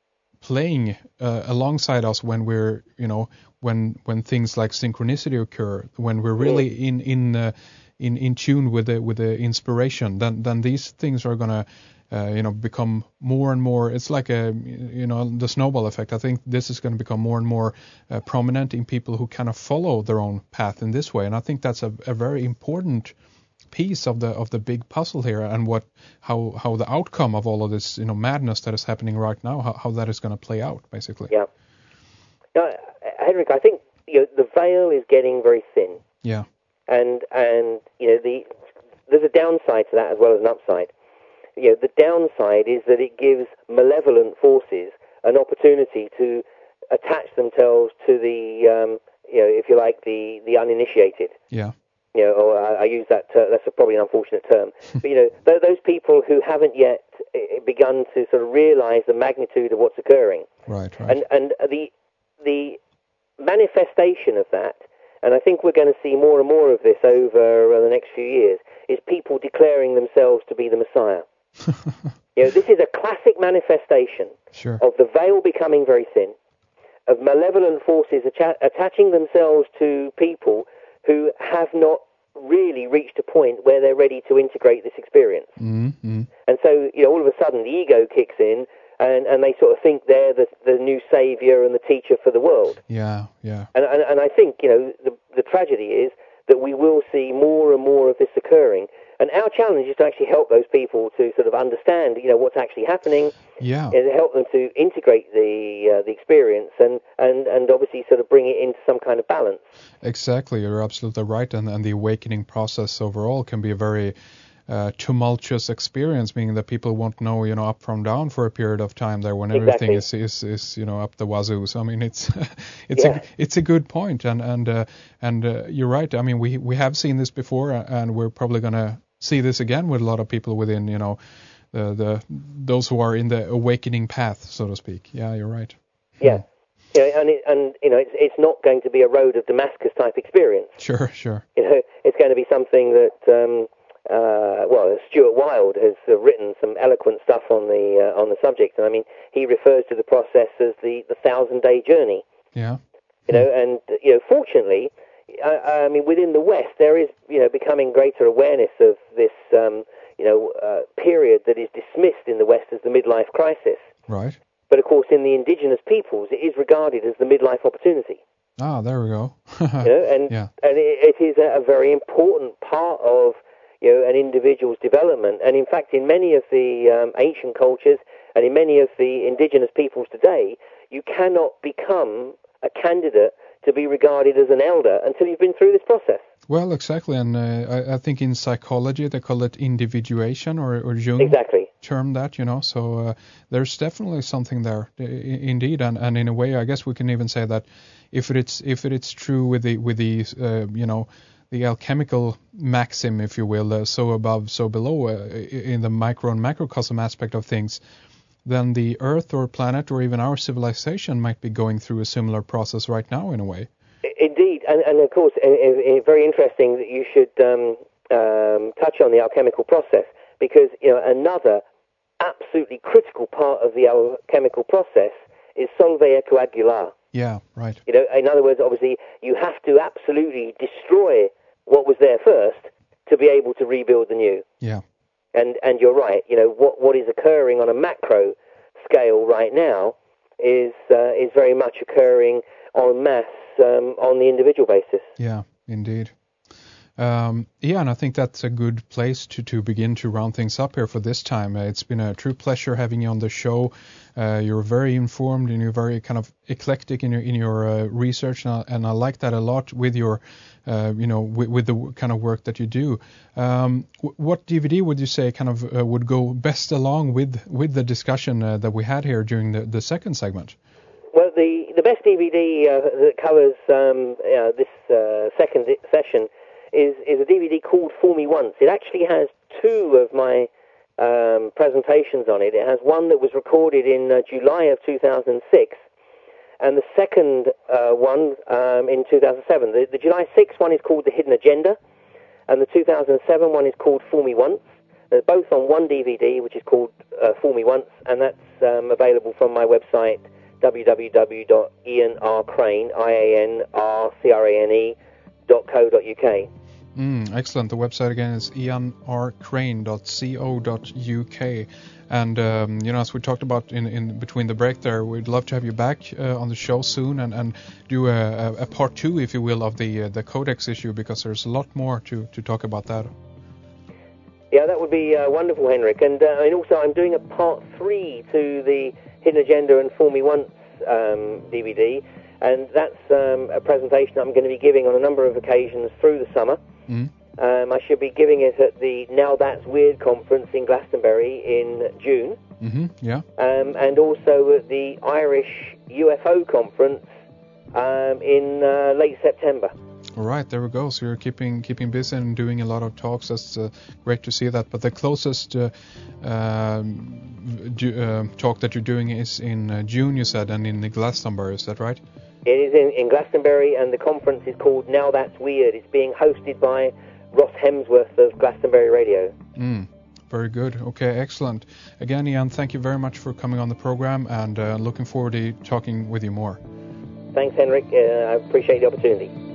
playing uh, alongside us when we're, you know, when when things like synchronicity occur, when we're really in in uh, in in tune with the with the inspiration, then then these things are gonna uh, you know become more and more. It's like a you know the snowball effect. I think this is going to become more and more uh, prominent in people who kind of follow their own path in this way, and I think that's a, a very important piece of the of the big puzzle here, and what how how the outcome of all of this, you know, madness that is happening right now, how, how that is going to play out, basically. Yeah. Now, Henrik, I think, you know, the veil is getting very thin. Yeah. And and you know the there's a downside to that as well as an upside. You know, the downside is that it gives malevolent forces an opportunity to attach themselves to the um, you know, if you like, the the uninitiated. Yeah. You know, or I, I use that. Ter- that's a, probably an unfortunate term. But you know, th- those people who haven't yet uh, begun to sort of realise the magnitude of what's occurring. Right. Right. And and the the manifestation of that, and I think we're going to see more and more of this over uh, the next few years, is people declaring themselves to be the Messiah. You know, this is a classic manifestation sure. of the veil becoming very thin, of malevolent forces acha- attaching themselves to people who have not really reached a point where they're ready to integrate this experience. Mm-hmm. And so, you know, all of a sudden the ego kicks in, and, and they sort of think they're the, the new savior and the teacher for the world. Yeah, yeah. And, and, and I think, you know, the, the tragedy is that we will see more and more of this occurring. And our challenge is to actually help those people to sort of understand, you know, what's actually happening. Yeah. And help them to integrate the uh, the experience and, and, and obviously sort of bring it into some kind of balance. Exactly. You're absolutely right. And, and the awakening process overall can be a very uh, tumultuous experience, meaning that people won't know, you know, up from down for a period of time there when Exactly. everything is, is, is, you know, up the wazoo. So, I mean, it's it's yeah. a it's a good point. And, and, uh, and uh, you're right. I mean, we, we have seen this before, and we're probably going to see this again with a lot of people within, you know, the the those who are in the awakening path, so to speak. Yeah, you're right. Yeah. You know, and it, and you know, it's it's not going to be a road of Damascus type experience. Sure, sure. You know, it's going to be something that, um, uh, well, Stuart Wilde has uh, written some eloquent stuff on the uh, on the subject, and I mean, he refers to the process as the the thousand day journey. Yeah. You know, and you know, fortunately, I, I mean, within the West, there is you know becoming greater awareness of this um, you know uh, period that is dismissed in the West as the midlife crisis. Right. But, of course, in the indigenous peoples, it is regarded as the midlife opportunity. Ah, there we go. you know, and yeah. and it, it is a, a very important part of you know an individual's development. And, in fact, in many of the um, ancient cultures and in many of the indigenous peoples today, you cannot become a candidate to be regarded as an elder until you've been through this process. Well, exactly, and uh, I, I think in psychology they call it individuation, or, or Jung exactly. term that, you know, so uh, there's definitely something there, I- indeed, and, and in a way, I guess we can even say that if it's if it's true with the with the uh, you know the alchemical maxim, if you will, uh, so above, so below, uh, in the micro and macrocosm aspect of things, then the Earth or planet or even our civilization might be going through a similar process right now, in a way. Indeed, and, and of course, it, it, very interesting that you should um, um, touch on the alchemical process, because you know another absolutely critical part of the alchemical process is solvere coagula. Yeah, right. You know, in other words, obviously, you have to absolutely destroy what was there first to be able to rebuild the new. Yeah. And and you're right. You know what what is occurring on a macro scale right now is uh, is very much occurring en masse um, on the individual basis. Yeah, indeed. Um, yeah, and I think that's a good place to, to begin to round things up here for this time. Uh, it's been a true pleasure having you on the show. Uh, you're very informed and you're very kind of eclectic in your in your uh, research, and I, and I like that a lot with your, uh, you know, with, with the kind of work that you do. Um, w- what D V D would you say kind of uh, would go best along with with the discussion uh, that we had here during the, the second segment? Well, the the best D V D uh, that covers um, uh, this uh, second session is is a D V D called Fool Me Once. It actually has two of my um, presentations on it. It has one that was recorded in uh, July of two thousand six, and the second uh, one um, in two thousand seven. The, the July sixth one is called The Hidden Agenda, and the two thousand seven one is called Fool Me Once. They're both on one D V D, which is called uh, Fool Me Once, and that's um, available from my website, w w w dot ian r crane, I A N R C R A N E, dot co dot u k. Mm, excellent. The website again is ian r crane dot co dot u k. And, um, you know, as we talked about in, in between the break there, we'd love to have you back uh, on the show soon and, and do a, a part two, if you will, of the uh, the Codex issue, because there's a lot more to, to talk about that. Yeah, that would be uh, wonderful, Henrik. And, uh, and also I'm doing a part three to the Hidden Agenda and Fool Me Once um, D V D. And that's um, a presentation I'm going to be giving on a number of occasions through the summer. Mm. Um, I should be giving it at the Now That's Weird conference in Glastonbury in June. Mm-hmm. Yeah. Um, and also at the Irish U F O conference um, in uh, late September. All right, there we go. So you're keeping keeping busy and doing a lot of talks. That's uh, great to see that. But the closest uh, um, do, uh, talk that you're doing is in uh, June, you said, and in Glastonbury. Is that right? It is in, in Glastonbury, and the conference is called Now That's Weird. It's being hosted by Ross Hemsworth of Glastonbury Radio. Mm, very good. Okay, excellent. Again, Ian, thank you very much for coming on the program, and uh, looking forward to talking with you more. Thanks, Henrik. Uh, I appreciate the opportunity.